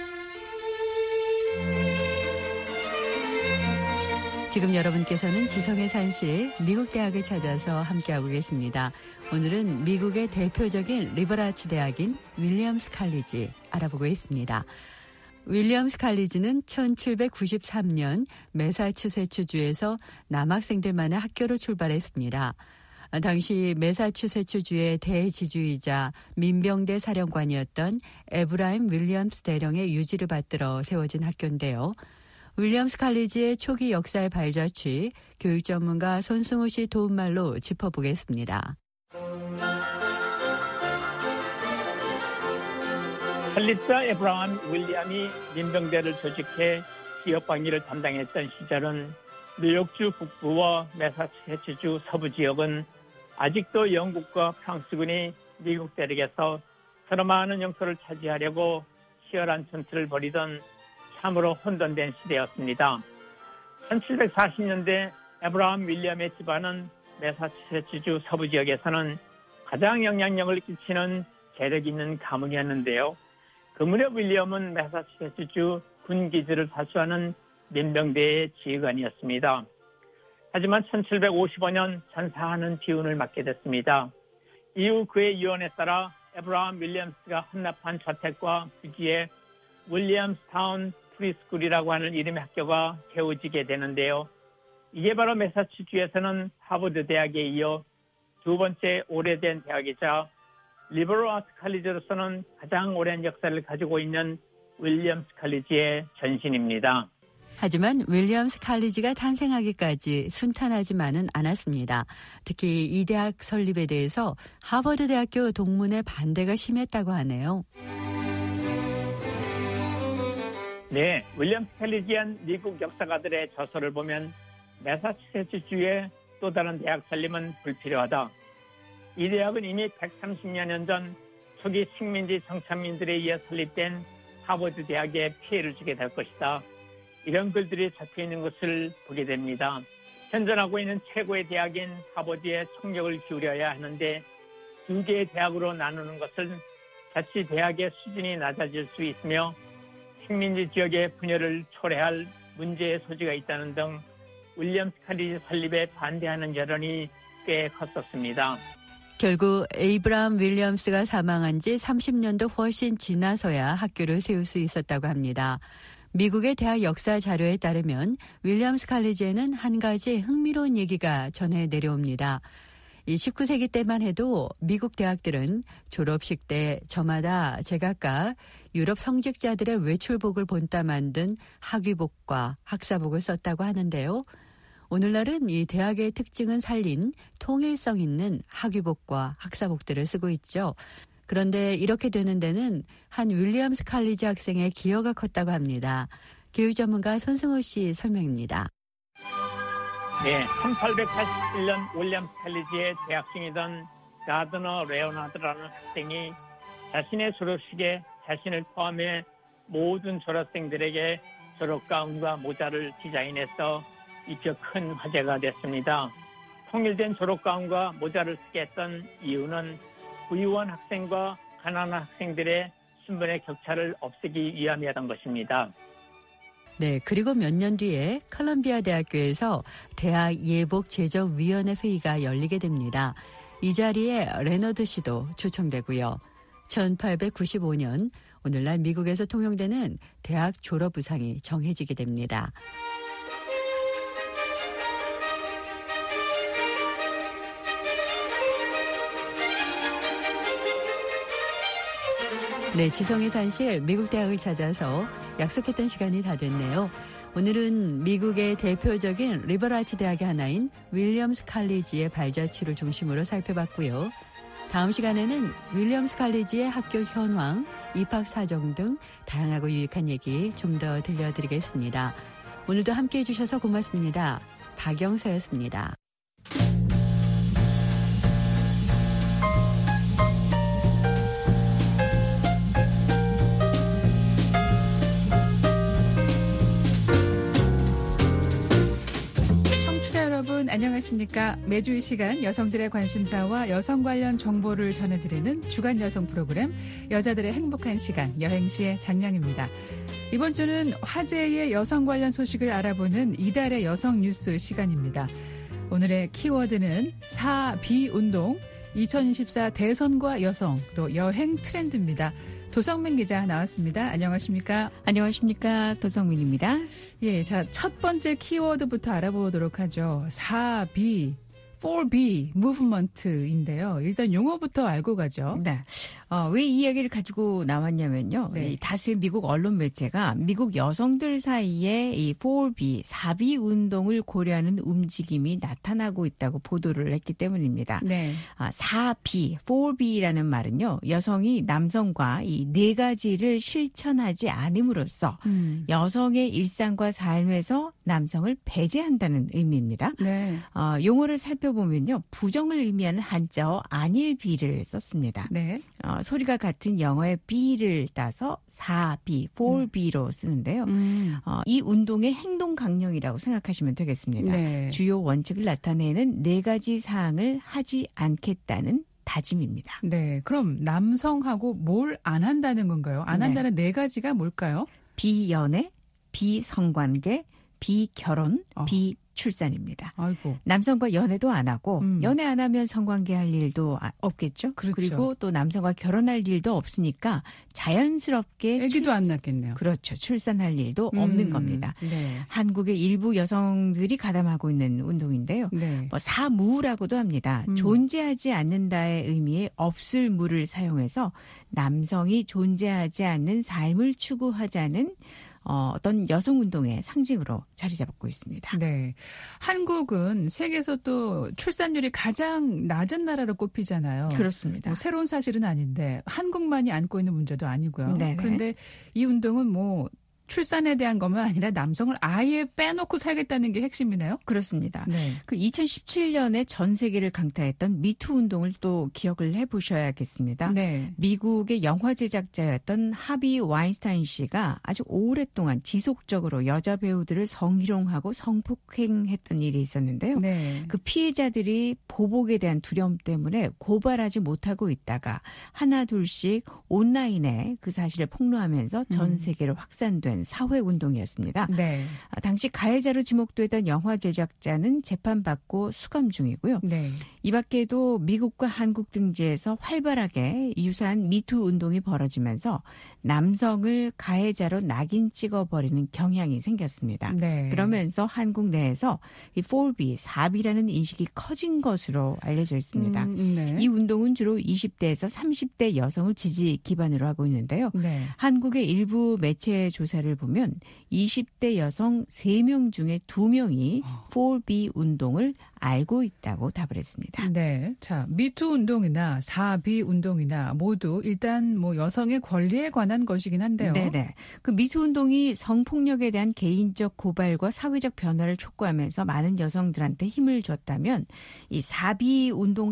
지금 여러분께서는 지성의 산실 미국 대학을 찾아서 함께하고 계십니다. 오늘은 미국의 대표적인 리버럴 아츠 대학인 윌리엄스 칼리지 알아보고 있습니다. 윌리엄스 칼리지는 1793년 매사추세츠주에서 남학생들만의 학교로 출발했습니다. 당시 매사추세츠주의 대지주이자 민병대 사령관이었던 에브라임 윌리엄스 대령의 유지를 받들어 세워진 학교인데요. 윌리엄스 칼리지의 초기 역사의 발자취, 교육 전문가 손승우 씨 도움말로 짚어보겠습니다. 칼리자 에브라임 윌리엄이 민병대를 조직해 지역 방위를 담당했던 시절은 뉴욕주 북부와 매사추세츠주 서부 지역은 아직도 영국과 프랑스군이 미국 대륙에서 서로 많은 영토를 차지하려고 치열한 전투를 벌이던 참으로 혼돈된 시대였습니다. 1740년대 에브라임 윌리엄의 집안은 매사추세츠주 서부 지역에서는 가장 영향력을 끼치는 재력 있는 가문이었는데요. 그 무렵 윌리엄은 매사추세츠주 군기지를 사수하는 민병대의 지휘관이었습니다. 하지만 1755년 전사하는 기운을 맡게 됐습니다. 이후 그의 유언에 따라 에브라임 윌리엄스가 헌납한 저택과 부지에 윌리엄스타운 프리스쿨이라고 하는 이름의 학교가 세워지게 되는데요. 이게 바로 매사추세츠주에서는 하버드 대학에 이어 두 번째 오래된 대학이자 리버럴 아트 칼리지로서는 가장 오랜 역사를 가지고 있는 윌리엄스 칼리지의 전신입니다. 하지만 윌리엄스 칼리지가 탄생하기까지 순탄하지만은 않았습니다. 특히 이 대학 설립에 대해서 하버드 대학교 동문의 반대가 심했다고 하네요. 네, 윌리엄스 칼리지한 미국 역사가들의 저서를 보면 매사추세츠주의 또 다른 대학 설립은 불필요하다. 이 대학은 이미 130여 년 전 초기 식민지 정착민들에 의해 설립된 하버드 대학에 피해를 주게 될 것이다. 이런 글들이 적혀있는 것을 보게 됩니다. 현존하고 있는 최고의 대학인 하버드에 총력을 기울여야 하는데 두 개의 대학으로 나누는 것은 자칫 대학의 수준이 낮아질 수 있으며 식민지 지역의 분열을 초래할 문제의 소지가 있다는 등 윌리엄스 칼리지 설립에 반대하는 여론이 꽤 컸었습니다. 결국 에이브라임 윌리엄스가 사망한 지 30년도 훨씬 지나서야 학교를 세울 수 있었다고 합니다. 미국의 대학 역사 자료에 따르면 윌리엄스 칼리지에는 한 가지 흥미로운 얘기가 전해 내려옵니다. 이 19세기 때만 해도 미국 대학들은 졸업식 때 저마다 제각각 유럽 성직자들의 외출복을 본따 만든 학위복과 학사복을 썼다고 하는데요. 오늘날은 이 대학의 특징은 살린 통일성 있는 학위복과 학사복들을 쓰고 있죠. 그런데 이렇게 되는 데는 한 윌리엄스 칼리지 학생의 기여가 컸다고 합니다. 교육 전문가 손승호 씨 설명입니다. 네, 1887년 윌리엄스 칼리지의 대학생이던 가드너 레오나드라는 학생이 자신의 졸업식에 자신을 포함해 모든 졸업생들에게 졸업가운과 모자를 디자인해서 입혀 큰 화제가 됐습니다. 통일된 졸업가운과 모자를 쓰게 했던 이유는 부유한 학생과 가난한 학생들의 신분의 격차를 없애기 위함이었던 것입니다. 네, 그리고 몇 년 뒤에 컬럼비아 대학교에서 대학 예복 제정위원회 회의가 열리게 됩니다. 이 자리에 레너드 씨도 초청되고요. 1895년 오늘날 미국에서 통용되는 대학 졸업 의상이 정해지게 됩니다. 네, 지성의 산실 미국 대학을 찾아서 약속했던 시간이 다 됐네요. 오늘은 미국의 대표적인 리버럴 아트 대학의 하나인 윌리엄스 칼리지의 발자취를 중심으로 살펴봤고요. 다음 시간에는 윌리엄스 칼리지의 학교 현황, 입학 사정 등 다양하고 유익한 얘기 좀 더 들려드리겠습니다. 오늘도 함께해 주셔서 고맙습니다. 박영서였습니다. 여러분 안녕하십니까? 매주 이 시간 여성들의 관심사와 여성 관련 정보를 전해드리는 주간 여성 프로그램 여자들의 행복한 시간 여행시의 장량입니다. 이번 주는 화제의 여성 관련 소식을 알아보는 이달의 여성 뉴스 시간입니다. 오늘의 키워드는 4B 운동, 2024 대선과 여성, 또 여행 트렌드입니다. 도성민 기자 나왔습니다. 안녕하십니까? 안녕하십니까? 도성민입니다. 예, 자, 첫 번째 키워드부터 알아보도록 하죠. 4B. 4B 무브먼트인데요. 일단 용어부터 알고 가죠. 네. 왜 이 이야기를 가지고 나왔냐면요. 네. 이 다수의 미국 언론 매체가 미국 여성들 사이에 이 4B, 4B 운동을 고려하는 움직임이 나타나고 있다고 보도를 했기 때문입니다. 네. 4B, 4B라는 말은요. 여성이 남성과 이 네 가지를 실천하지 않음으로써 여성의 일상과 삶에서 남성을 배제한다는 의미입니다. 네. 용어를 살펴보면요. 부정을 의미하는 한자어 아닐비를 썼습니다. 네. 소리가 같은 영어의 B를 따서 4B, 4B로 쓰는데요. 이 운동의 행동 강령이라고 생각하시면 되겠습니다. 네. 주요 원칙을 나타내는 네 가지 사항을 하지 않겠다는 다짐입니다. 네. 그럼 남성하고 뭘 안 한다는 건가요? 안 한다는 네 가지가 뭘까요? 비연애, 비성관계, 비결혼, 비출산입니다. 아이고. 남성과 연애도 안 하고 연애 안 하면 성관계 할 일도 없겠죠. 그렇죠. 그리고 또 남성과 결혼할 일도 없으니까 자연스럽게 아기도 안 낳겠네요. 그렇죠. 출산할 일도 없는 겁니다. 네. 한국의 일부 여성들이 가담하고 있는 운동인데요. 네. 사무라고도 합니다. 존재하지 않는다의 의미의 없을 무를 사용해서 남성이 존재하지 않는 삶을 추구하자는 어떤 여성운동의 상징으로 자리 잡고 있습니다. 네. 한국은 세계에서 또 출산율이 가장 낮은 나라로 꼽히잖아요. 그렇습니다. 새로운 사실은 아닌데 한국만이 안고 있는 문제도 아니고요. 네네. 그런데 이 운동은 출산에 대한 것만 아니라 남성을 아예 빼놓고 살겠다는 게 핵심이네요. 그렇습니다. 네. 그 2017년에 전 세계를 강타했던 미투 운동을 또 기억을 해보셔야겠습니다. 네. 미국의 영화 제작자였던 하비 와인스타인 씨가 아주 오랫동안 지속적으로 여자 배우들을 성희롱하고 성폭행했던 일이 있었는데요. 네. 그 피해자들이 보복에 대한 두려움 때문에 고발하지 못하고 있다가 하나 둘씩 온라인에 그 사실을 폭로하면서 전 세계로 확산된 사회운동이었습니다. 네. 당시 가해자로 지목됐던 영화 제작자는 재판받고 수감 중이고요. 네. 이 밖에도 미국과 한국 등지에서 활발하게 유사한 미투 운동이 벌어지면서 남성을 가해자로 낙인 찍어버리는 경향이 생겼습니다. 네. 그러면서 한국 내에서 이 4B, 4B라는 인식이 커진 것으로 알려져 있습니다. 네. 이 운동은 주로 20대에서 30대 여성을 지지 기반으로 하고 있는데요. 네. 한국의 일부 매체 조사를 보면 20대 여성 3명 중에 2명이 4B 운동을 알고 있다고 답을 했습니다. 네. 자, 미투 운동이나 4B 운동이나 모두 일단 여성의 권리에 관한 것이긴 한데요. 네네. 그 미투 운동이 성폭력에 대한 개인적 고발과 사회적 변화를 촉구하면서 많은 여성들한테 힘을 줬다면 이 4B 운동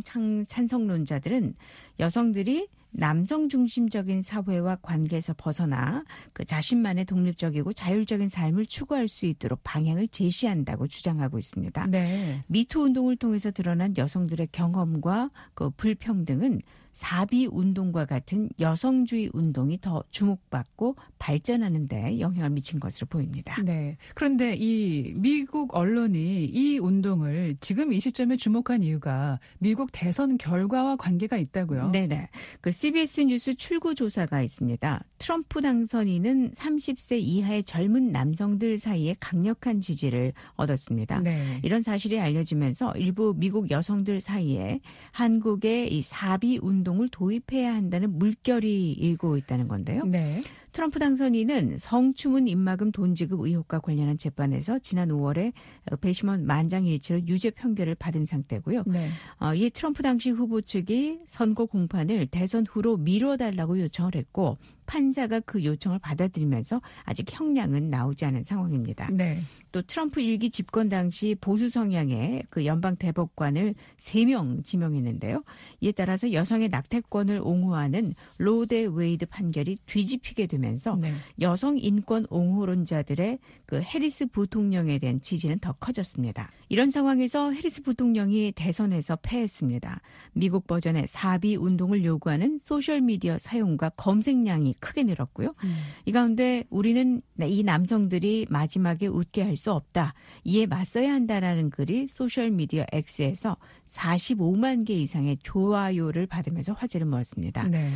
찬성론자들은 여성들이 남성 중심적인 사회와 관계에서 벗어나 그 자신만의 독립적이고 자율적인 삶을 추구할 수 있도록 방향을 제시한다고 주장하고 있습니다. 네. 미투 운동을 통해서 드러난 여성들의 경험과 그 불평등은 4B 운동과 같은 여성주의 운동이 더 주목받고 발전하는 데 영향을 미친 것으로 보입니다. 네. 그런데 이 미국 언론이 이 운동을 지금 이 시점에 주목한 이유가 미국 대선 결과와 관계가 있다고요? 네네. 그 CBS 뉴스 출구 조사가 있습니다. 트럼프 당선인은 30세 이하의 젊은 남성들 사이에 강력한 지지를 얻었습니다. 네. 이런 사실이 알려지면서 일부 미국 여성들 사이에 한국의 이 4B 운동을 도입해야 한다는 물결이 일고 있다는 건데요. 네. 트럼프 당선인은 성추문 입막음 돈 지급 의혹과 관련한 재판에서 지난 5월에 배심원 만장일치로 유죄 판결을 받은 상태고요. 네. 이 트럼프 당시 후보 측이 선거 공판을 대선 후로 미뤄달라고 요청을 했고 판사가 그 요청을 받아들이면서 아직 형량은 나오지 않은 상황입니다. 네. 또 트럼프 1기 집권 당시 보수 성향의 그 연방 대법관을 3명 지명했는데요. 이에 따라서 여성의 낙태권을 옹호하는 로 대 웨이드 판결이 뒤집히게 되면서 네. 여성 인권 옹호론자들의 그 해리스 부통령에 대한 지지는 더 커졌습니다. 이런 상황에서 해리스 부통령이 대선에서 패했습니다. 미국 버전의 4B 운동을 요구하는 소셜미디어 사용과 검색량이 크게 늘었고요. 이 가운데 우리는 이 남성들이 마지막에 웃게 할 수 없다. 이에 맞서야 한다라는 글이 소셜미디어 X에서 45만 개 이상의 좋아요를 받으면서 화제를 모았습니다. 네.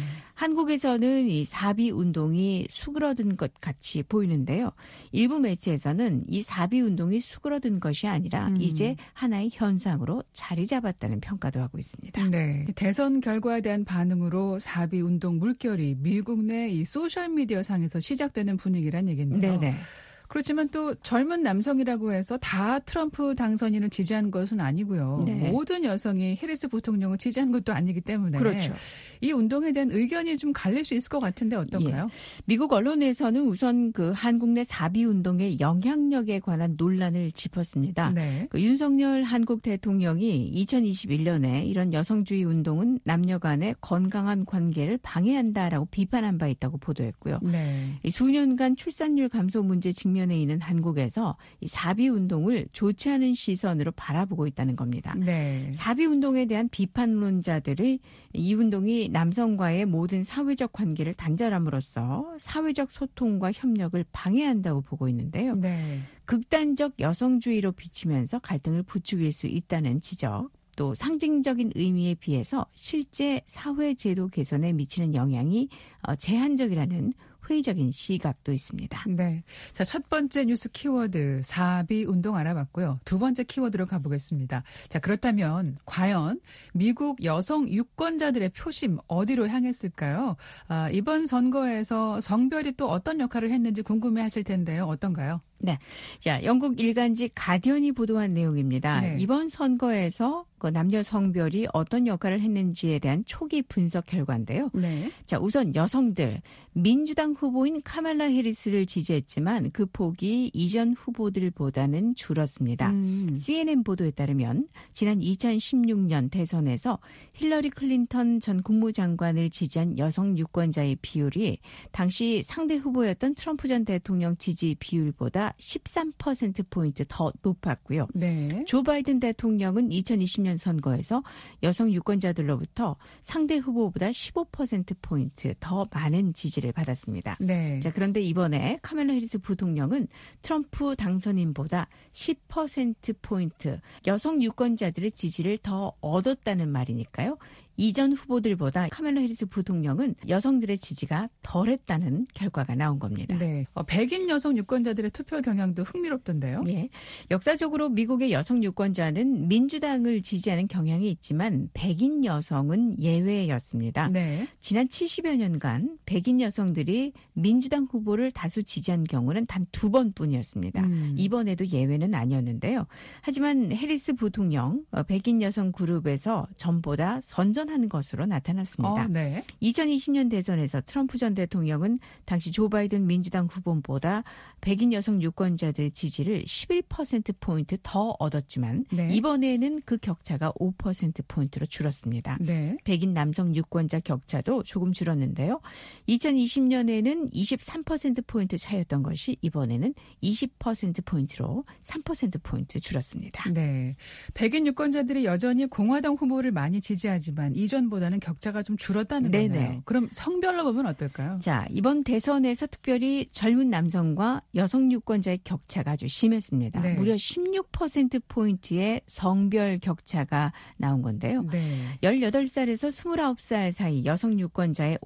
한국에서는 이 4B 운동이 수그러든 것 같이 보이는데요. 일부 매체에서는 이 4B 운동이 수그러든 것이 아니라 이제 하나의 현상으로 자리 잡았다는 평가도 하고 있습니다. 네. 대선 결과에 대한 반응으로 4B 운동 물결이 미국 내 이 소셜미디어 상에서 시작되는 분위기란 얘기인데요. 네네. 그렇지만 또 젊은 남성이라고 해서 다 트럼프 당선인을 지지한 것은 아니고요. 네. 모든 여성이 해리스 부통령을 지지한 것도 아니기 때문에 그렇죠. 이 운동에 대한 의견이 좀 갈릴 수 있을 것 같은데 어떤가요? 예. 미국 언론에서는 우선 그 한국 내 4B 운동의 영향력에 관한 논란을 짚었습니다. 네. 그 윤석열 한국 대통령이 2021년에 이런 여성주의 운동은 남녀 간의 건강한 관계를 방해한다라고 비판한 바 있다고 보도했고요. 네. 이 수년간 출산율 감소 문제 직면에 있는 한국에서 이 4B 운동을 좋지 않은 시선으로 바라보고 있다는 겁니다. 네. 4B 운동에 대한 비판론자들이 이 운동이 남성과의 모든 사회적 관계를 단절함으로써 사회적 소통과 협력을 방해한다고 보고 있는데요. 네. 극단적 여성주의로 비치면서 갈등을 부추길 수 있다는 지적, 또 상징적인 의미에 비해서 실제 사회제도 개선에 미치는 영향이 제한적이라는 회의적인 시각도 있습니다. 네. 자, 첫 번째 뉴스 키워드 4B 운동 알아봤고요. 두 번째 키워드로 가보겠습니다. 자, 그렇다면 과연 미국 여성 유권자들의 표심 어디로 향했을까요? 이번 선거에서 성별이 또 어떤 역할을 했는지 궁금해하실 텐데요. 어떤가요? 네. 자, 영국 일간지 가디언이 보도한 내용입니다. 네. 이번 선거에서 그 남녀 성별이 어떤 역할을 했는지에 대한 초기 분석 결과인데요. 네. 자, 우선 여성들, 민주당 후보인 카말라 해리스를 지지했지만 그 폭이 이전 후보들보다는 줄었습니다. CNN 보도에 따르면 지난 2016년 대선에서 힐러리 클린턴 전 국무장관을 지지한 여성 유권자의 비율이 당시 상대 후보였던 트럼프 전 대통령 지지 비율보다 13%포인트 더 높았고요. 네. 조 바이든 대통령은 2020년 선거에서 여성 유권자들로부터 상대 후보보다 15%포인트 더 많은 지지를 받았습니다. 네. 자, 그런데 이번에 카멜라 해리스 부통령은 트럼프 당선인보다 10%포인트 여성 유권자들의 지지를 더 얻었다는 말이니까요. 이전 후보들보다 카멜라 해리스 부통령은 여성들의 지지가 덜했다는 결과가 나온 겁니다. 네. 백인 여성 유권자들의 투표 경향도 흥미롭던데요. 예. 역사적으로 미국의 여성 유권자는 민주당을 지지하는 경향이 있지만 백인 여성은 예외였습니다. 네. 지난 70여 년간 백인 여성들이 민주당 후보를 다수 지지한 경우는 단 2번뿐이었습니다. 이번에도 예외는 아니었는데요. 하지만 해리스 부통령 백인 여성 그룹에서 전보다 선전하는 것으로 나타났습니다. 네. 2020년 대선에서 트럼프 전 대통령은 당시 조 바이든 민주당 후보보다 백인 여성 유권자들의 지지를 11%포인트 더 얻었지만 네. 이번에는 그 격차가 5%포인트로 줄었습니다. 네. 백인 남성 유권자 격차도 조금 줄었는데요. 2020년에는 23%포인트 차이였던 것이 이번에는 20%포인트로 3%포인트 줄었습니다. 네. 백인 유권자들이 여전히 공화당 후보를 많이 지지하지만 이전보다는 격차가 좀 줄었다는 네네. 거네요. 그럼 성별로 보면 어떨까요? 자, 이번 대선에서 특별히 젊은 남성과 여성 유권자의 격차가 아주 심했습니다. 네. 무려 16%포인트의 성별 격차가 나온 건데요. 네. 18살에서 29살 사이 여성 유권자의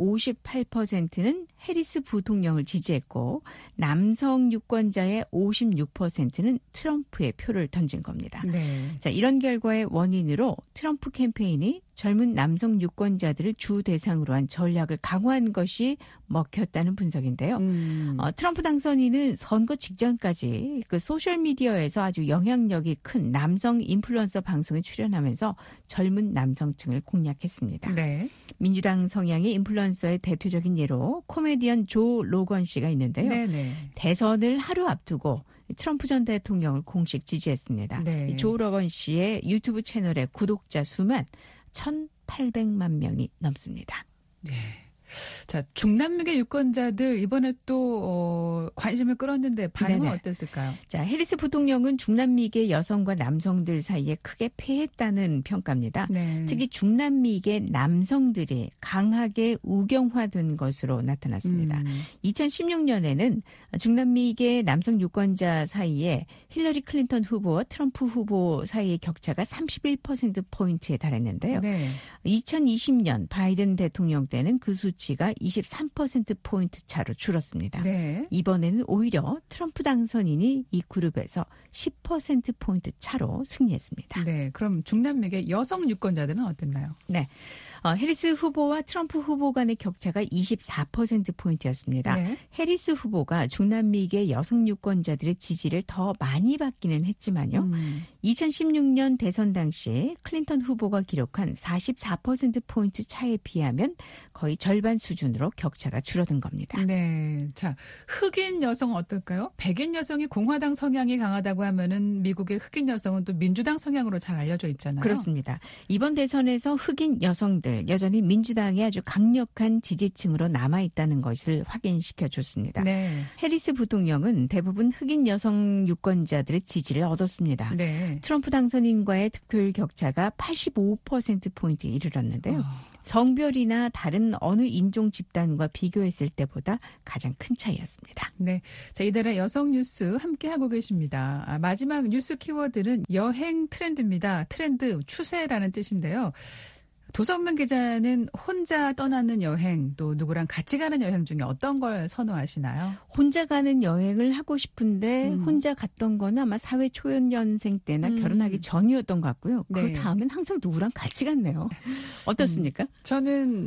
58%는 해리스 부통령을 지지했고 남성 유권자의 56%는 트럼프의 표를 던진 겁니다. 네. 자, 이런 결과의 원인으로 트럼프 캠페인이 젊은 남성 유권자들을 주 대상으로 한 전략을 강화한 것이 먹혔다는 분석인데요. 트럼프 당선인은 선거 직전까지 그 소셜미디어에서 아주 영향력이 큰 남성 인플루언서 방송에 출연하면서 젊은 남성층을 공략했습니다. 네. 민주당 성향의 인플루언서의 대표적인 예로 코미디언 조 로건 씨가 있는데요. 네네. 대선을 하루 앞두고 트럼프 전 대통령을 공식 지지했습니다. 네. 조 로건 씨의 유튜브 채널의 구독자 수만 1,800만 명이 넘습니다. 네. 자, 중남미계 유권자들 이번에 또 관심을 끌었는데 반응은 네네. 어땠을까요? 자, 해리스 부통령은 중남미계 여성과 남성들 사이에 크게 패했다는 평가입니다. 네. 특히 중남미계 남성들이 강하게 우경화된 것으로 나타났습니다. 2016년에는 중남미계 남성 유권자 사이에 힐러리 클린턴 후보와 트럼프 후보 사이의 격차가 31%포인트에 달했는데요. 네. 2020년 바이든 대통령 때는 그 수치가 23%포인트 차로 줄었습니다. 네. 이번에는 오히려 트럼프 당선인이 이 그룹에서 10%포인트 차로 승리했습니다. 네. 그럼 중남미계 여성 유권자들은 어땠나요? 네. 해리스 후보와 트럼프 후보 간의 격차가 24%포인트였습니다. 네. 해리스 후보가 중남미계 여성 유권자들의 지지를 더 많이 받기는 했지만요. 2016년 대선 당시 클린턴 후보가 기록한 44%포인트 차에 비하면 거의 절반 수준으로 격차가 줄어든 겁니다. 네. 자, 흑인 여성 어떨까요? 백인 여성이 공화당 성향이 강하다고 하면은 미국의 흑인 여성은 또 민주당 성향으로 잘 알려져 있잖아요. 그렇습니다. 이번 대선에서 흑인 여성들 여전히 민주당의 아주 강력한 지지층으로 남아있다는 것을 확인시켜줬습니다. 네. 해리스 부통령은 대부분 흑인 여성 유권자들의 지지를 얻었습니다. 네. 트럼프 당선인과의 득표율 격차가 85%포인트에 이르렀는데요. 성별이나 다른 어느 인종 집단과 비교했을 때보다 가장 큰 차이였습니다. 네. 자, 이달의 여성 뉴스 함께하고 계십니다. 마지막 뉴스 키워드는 여행 트렌드입니다. 트렌드, 추세라는 뜻인데요. 도성명 기자는 혼자 떠나는 여행, 또 누구랑 같이 가는 여행 중에 어떤 걸 선호하시나요? 혼자 가는 여행을 하고 싶은데 혼자 갔던 거는 아마 사회 초년생 때나 결혼하기 전이었던 것 같고요. 네. 그 다음엔 항상 누구랑 같이 갔네요. 어떻습니까? 저는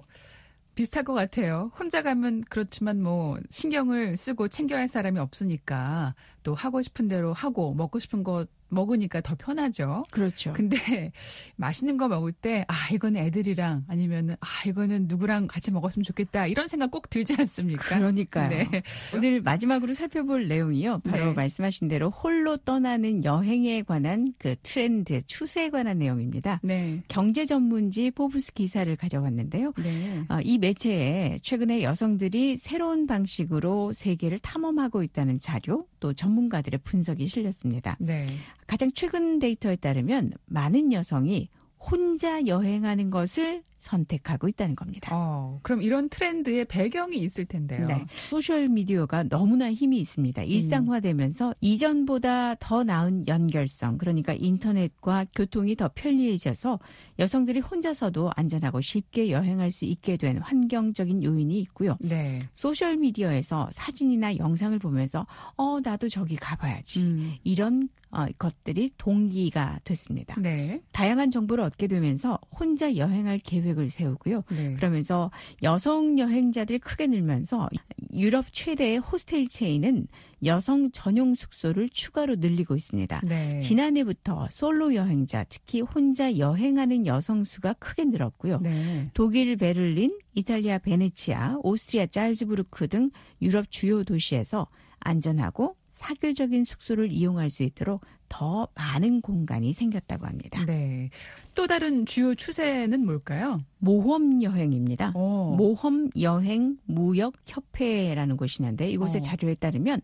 비슷할 것 같아요. 혼자 가면 그렇지만 신경을 쓰고 챙겨야 할 사람이 없으니까 또 하고 싶은 대로 하고 먹고 싶은 거 먹으니까 더 편하죠. 그렇죠. 근데 맛있는 거 먹을 때 이거는 애들이랑 아니면은 이거는 누구랑 같이 먹었으면 좋겠다 이런 생각 꼭 들지 않습니까? 그러니까요. 네. 오늘 마지막으로 살펴볼 내용이요. 바로 네. 말씀하신 대로 홀로 떠나는 여행에 관한 그 트렌드, 추세에 관한 내용입니다. 네. 경제 전문지 포브스 기사를 가져왔는데요. 네. 이 매체에 최근에 여성들이 새로운 방식으로 세계를 탐험하고 있다는 자료, 또 전문가들의 분석이 실렸습니다. 네. 가장 최근 데이터에 따르면 많은 여성이 혼자 여행하는 것을 선택하고 있다는 겁니다. 그럼 이런 트렌드의 배경이 있을 텐데요. 네. 소셜미디어가 너무나 힘이 있습니다. 일상화되면서 이전보다 더 나은 연결성, 그러니까 인터넷과 교통이 더 편리해져서 여성들이 혼자서도 안전하고 쉽게 여행할 수 있게 된 환경적인 요인이 있고요. 네. 소셜미디어에서 사진이나 영상을 보면서 나도 저기 가봐야지. 이런 것들이 동기가 됐습니다. 네. 다양한 정보를 얻게 되면서 혼자 여행할 계획을 세우고요. 네. 그러면서 여성 여행자들이 크게 늘면서 유럽 최대의 호스텔 체인은 여성 전용 숙소를 추가로 늘리고 있습니다. 네. 지난해부터 솔로 여행자, 특히 혼자 여행하는 여성 수가 크게 늘었고요. 네. 독일 베를린, 이탈리아 베네치아, 오스트리아 잘츠부르크 등 유럽 주요 도시에서 안전하고 사교적인 숙소를 이용할 수 있도록 더 많은 공간이 생겼다고 합니다. 네. 또 다른 주요 추세는 뭘까요? 모험 여행입니다. 모험 여행 무역 협회라는 곳이 있는데 이곳의 자료에 따르면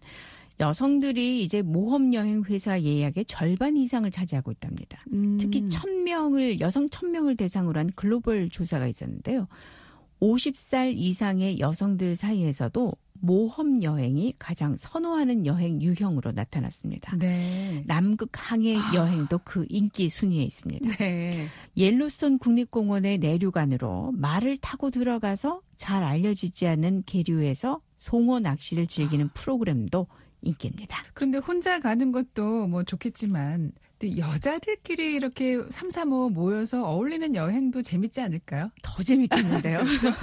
여성들이 이제 모험 여행 회사 예약의 절반 이상을 차지하고 있답니다. 특히 여성 1,000명을 대상으로 한 글로벌 조사가 있었는데요. 50살 이상의 여성들 사이에서도 모험 여행이 가장 선호하는 여행 유형으로 나타났습니다. 네. 남극 항해 여행도 그 인기 순위에 있습니다. 네. 옐로스톤 국립공원의 내륙안으로 말을 타고 들어가서 잘 알려지지 않는 계류에서 송어 낚시를 즐기는 프로그램도 인기입니다. 그런데 혼자 가는 것도 좋겠지만 또 여자들끼리 이렇게 3, 4, 5 모여서 어울리는 여행도 재밌지 않을까요? 더 재밌겠는데요.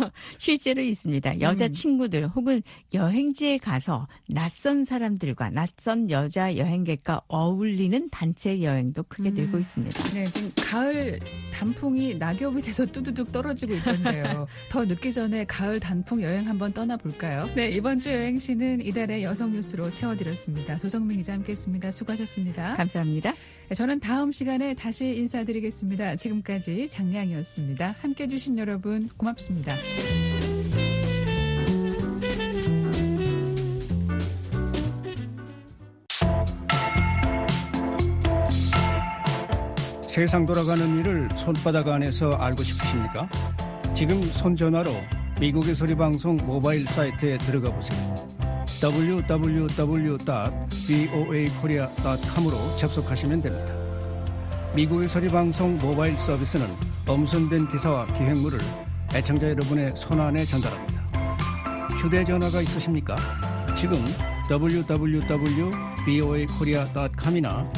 실제로 있습니다. 여자 친구들 혹은 여행지에 가서 낯선 사람들과 낯선 여자 여행객과 어울리는 단체 여행도 크게 늘고 있습니다. 네, 지금 가을 단풍이 낙엽이 돼서 뚜두둑 떨어지고 있던데요. 더 늦기 전에 가을 단풍 여행 한번 떠나볼까요? 네, 이번 주 여행시는 이달의 여성 뉴스로 채워드렸습니다. 조정민 기자 함께했습니다. 수고하셨습니다. 감사합니다. 저는 다음 시간에 다시 인사드리겠습니다. 지금까지 장량이었습니다. 함께해 주신 여러분 고맙습니다. 세상 돌아가는 일을 손바닥 안에서 알고 싶으십니까? 지금 손전화로 미국의 소리방송 모바일 사이트에 들어가 보세요. www.voakorea.com으로 접속하시면 됩니다. 미국의 소리방송 모바일 서비스는 엄선된 기사와 기획물을 애청자 여러분의 손안에 전달합니다. 휴대전화가 있으십니까? 지금 www.voakorea.com이나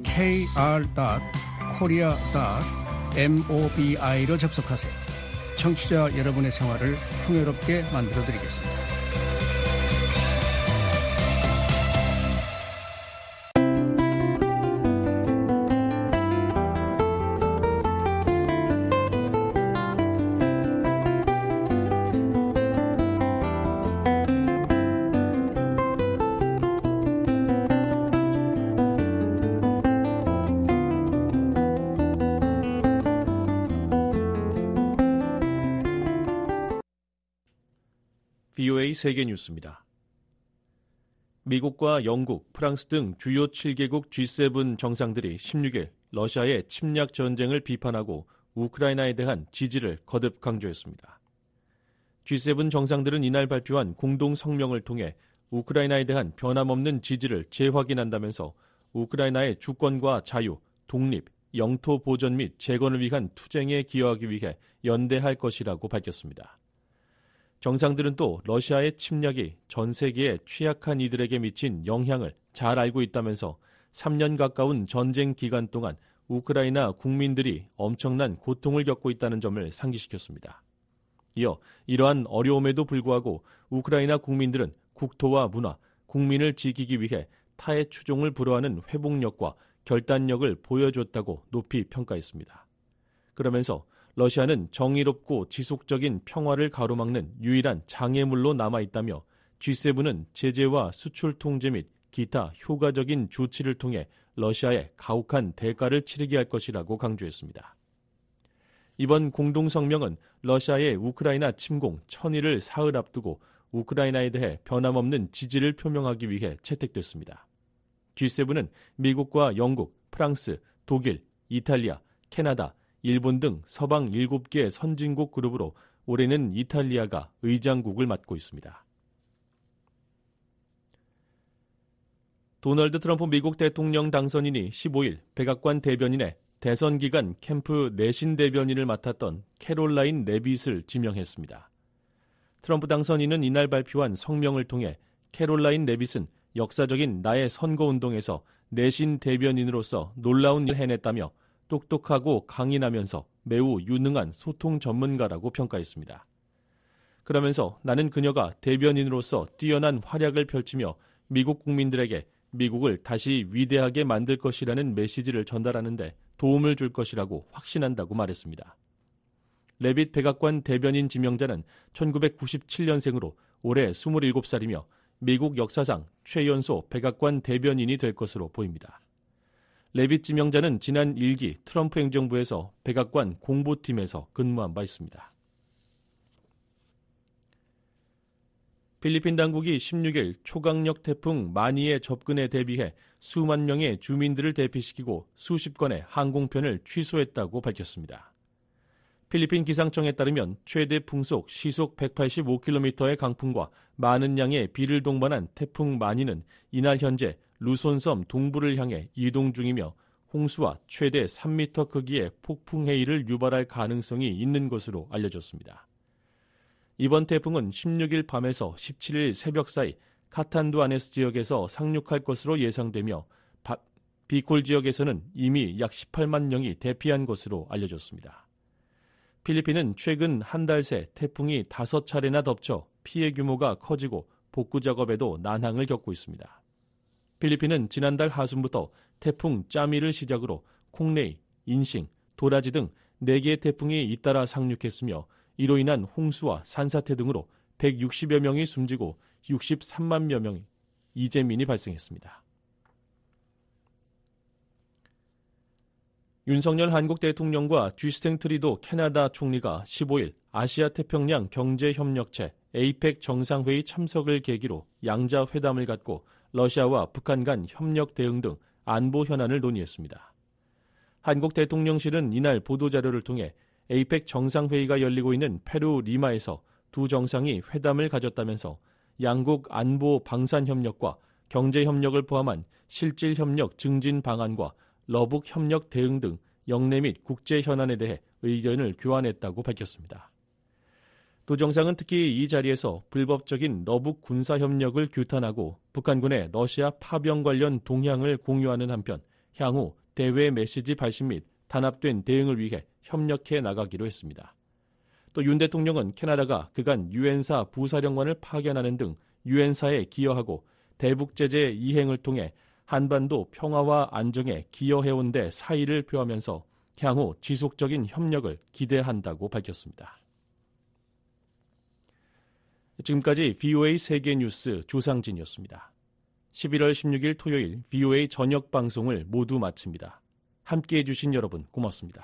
kr.korea.mobi로 접속하세요. 청취자 여러분의 생활을 풍요롭게 만들어드리겠습니다. VOA 세계뉴스입니다. 미국과 영국, 프랑스 등 주요 7개국 G7 정상들이 16일 러시아의 침략 전쟁을 비판하고 우크라이나에 대한 지지를 거듭 강조했습니다. G7 정상들은 이날 발표한 공동 성명을 통해 우크라이나에 대한 변함없는 지지를 재확인한다면서 우크라이나의 주권과 자유, 독립, 영토 보전 및 재건을 위한 투쟁에 기여하기 위해 연대할 것이라고 밝혔습니다. 정상들은 또 러시아의 침략이 전 세계의 취약한 이들에게 미친 영향을 잘 알고 있다면서 3년 가까운 전쟁 기간 동안 우크라이나 국민들이 엄청난 고통을 겪고 있다는 점을 상기시켰습니다. 이어 이러한 어려움에도 불구하고 우크라이나 국민들은 국토와 문화, 국민을 지키기 위해 타의 추종을 불허하는 회복력과 결단력을 보여줬다고 높이 평가했습니다. 그러면서 러시아는 정의롭고 지속적인 평화를 가로막는 유일한 장애물로 남아있다며 G7은 제재와 수출 통제 및 기타 효과적인 조치를 통해 러시아에 가혹한 대가를 치르게 할 것이라고 강조했습니다. 이번 공동성명은 러시아의 우크라이나 침공 1000일을 사흘 앞두고 우크라이나에 대해 변함없는 지지를 표명하기 위해 채택됐습니다. G7은 미국과 영국, 프랑스, 독일, 이탈리아, 캐나다, 일본 등 서방 7개 선진국 그룹으로 올해는 이탈리아가 의장국을 맡고 있습니다. 도널드 트럼프 미국 대통령 당선인이 15일 백악관 대변인에 대선 기간 캠프 내신 대변인을 맡았던 캐롤라인 레빗을 지명했습니다. 트럼프 당선인은 이날 발표한 성명을 통해 캐롤라인 레빗은 역사적인 나의 선거운동에서 내신 대변인으로서 놀라운 일을 해냈다며 똑똑하고 강인하면서 매우 유능한 소통 전문가라고 평가했습니다. 그러면서 나는 그녀가 대변인으로서 뛰어난 활약을 펼치며 미국 국민들에게 미국을 다시 위대하게 만들 것이라는 메시지를 전달하는 데 도움을 줄 것이라고 확신한다고 말했습니다. 레빗 백악관 대변인 지명자는 1997년생으로 올해 27살이며 미국 역사상 최연소 백악관 대변인이 될 것으로 보입니다. 레빗 지명자는 지난 1기 트럼프 행정부에서 백악관 공보팀에서 근무한 바 있습니다. 필리핀 당국이 16일 초강력 태풍 마니의 접근에 대비해 수만 명의 주민들을 대피시키고 수십 건의 항공편을 취소했다고 밝혔습니다. 필리핀 기상청에 따르면 최대 풍속 시속 185km의 강풍과 많은 양의 비를 동반한 태풍 마니는 이날 현재 루손섬 동부를 향해 이동 중이며 홍수와 최대 3m 크기의 폭풍 해일을 유발할 가능성이 있는 것으로 알려졌습니다. 이번 태풍은 16일 밤에서 17일 새벽 사이 카탄두 아네스 지역에서 상륙할 것으로 예상되며 비콜 지역에서는 이미 약 18만 명이 대피한 것으로 알려졌습니다. 필리핀은 최근 한 달 새 태풍이 5차례나 덮쳐 피해 규모가 커지고 복구 작업에도 난항을 겪고 있습니다. 필리핀은 지난달 하순부터 태풍 짜미를 시작으로 콩레이, 인싱, 도라지 등 4개의 태풍이 잇따라 상륙했으며 이로 인한 홍수와 산사태 등으로 160여 명이 숨지고 63만여 명의 이재민이 발생했습니다. 윤석열 한국 대통령과 쥐스탱 트리도 캐나다 총리가 15일 아시아 태평양 경제협력체 APEC 정상회의 참석을 계기로 양자 회담을 갖고 러시아와 북한 간 협력 대응 등 안보 현안을 논의했습니다. 한국 대통령실은 이날 보도자료를 통해 에이펙 정상회의가 열리고 있는 페루 리마에서 두 정상이 회담을 가졌다면서 양국 안보 방산 협력과 경제 협력을 포함한 실질 협력 증진 방안과 러북 협력 대응 등 영내 및 국제 현안에 대해 의견을 교환했다고 밝혔습니다. 두 정상은 특히 이 자리에서 불법적인 러북 군사 협력을 규탄하고 북한군의 러시아 파병 관련 동향을 공유하는 한편 향후 대외 메시지 발신 및 단합된 대응을 위해 협력해 나가기로 했습니다. 또 윤 대통령은 캐나다가 그간 유엔사 부사령관을 파견하는 등 유엔사에 기여하고 대북 제재 이행을 통해 한반도 평화와 안정에 기여해온 데 사의를 표하면서 향후 지속적인 협력을 기대한다고 밝혔습니다. 지금까지 VOA 세계뉴스 조상진이었습니다. 11월 16일 토요일 VOA 저녁 방송을 모두 마칩니다. 함께해 주신 여러분 고맙습니다.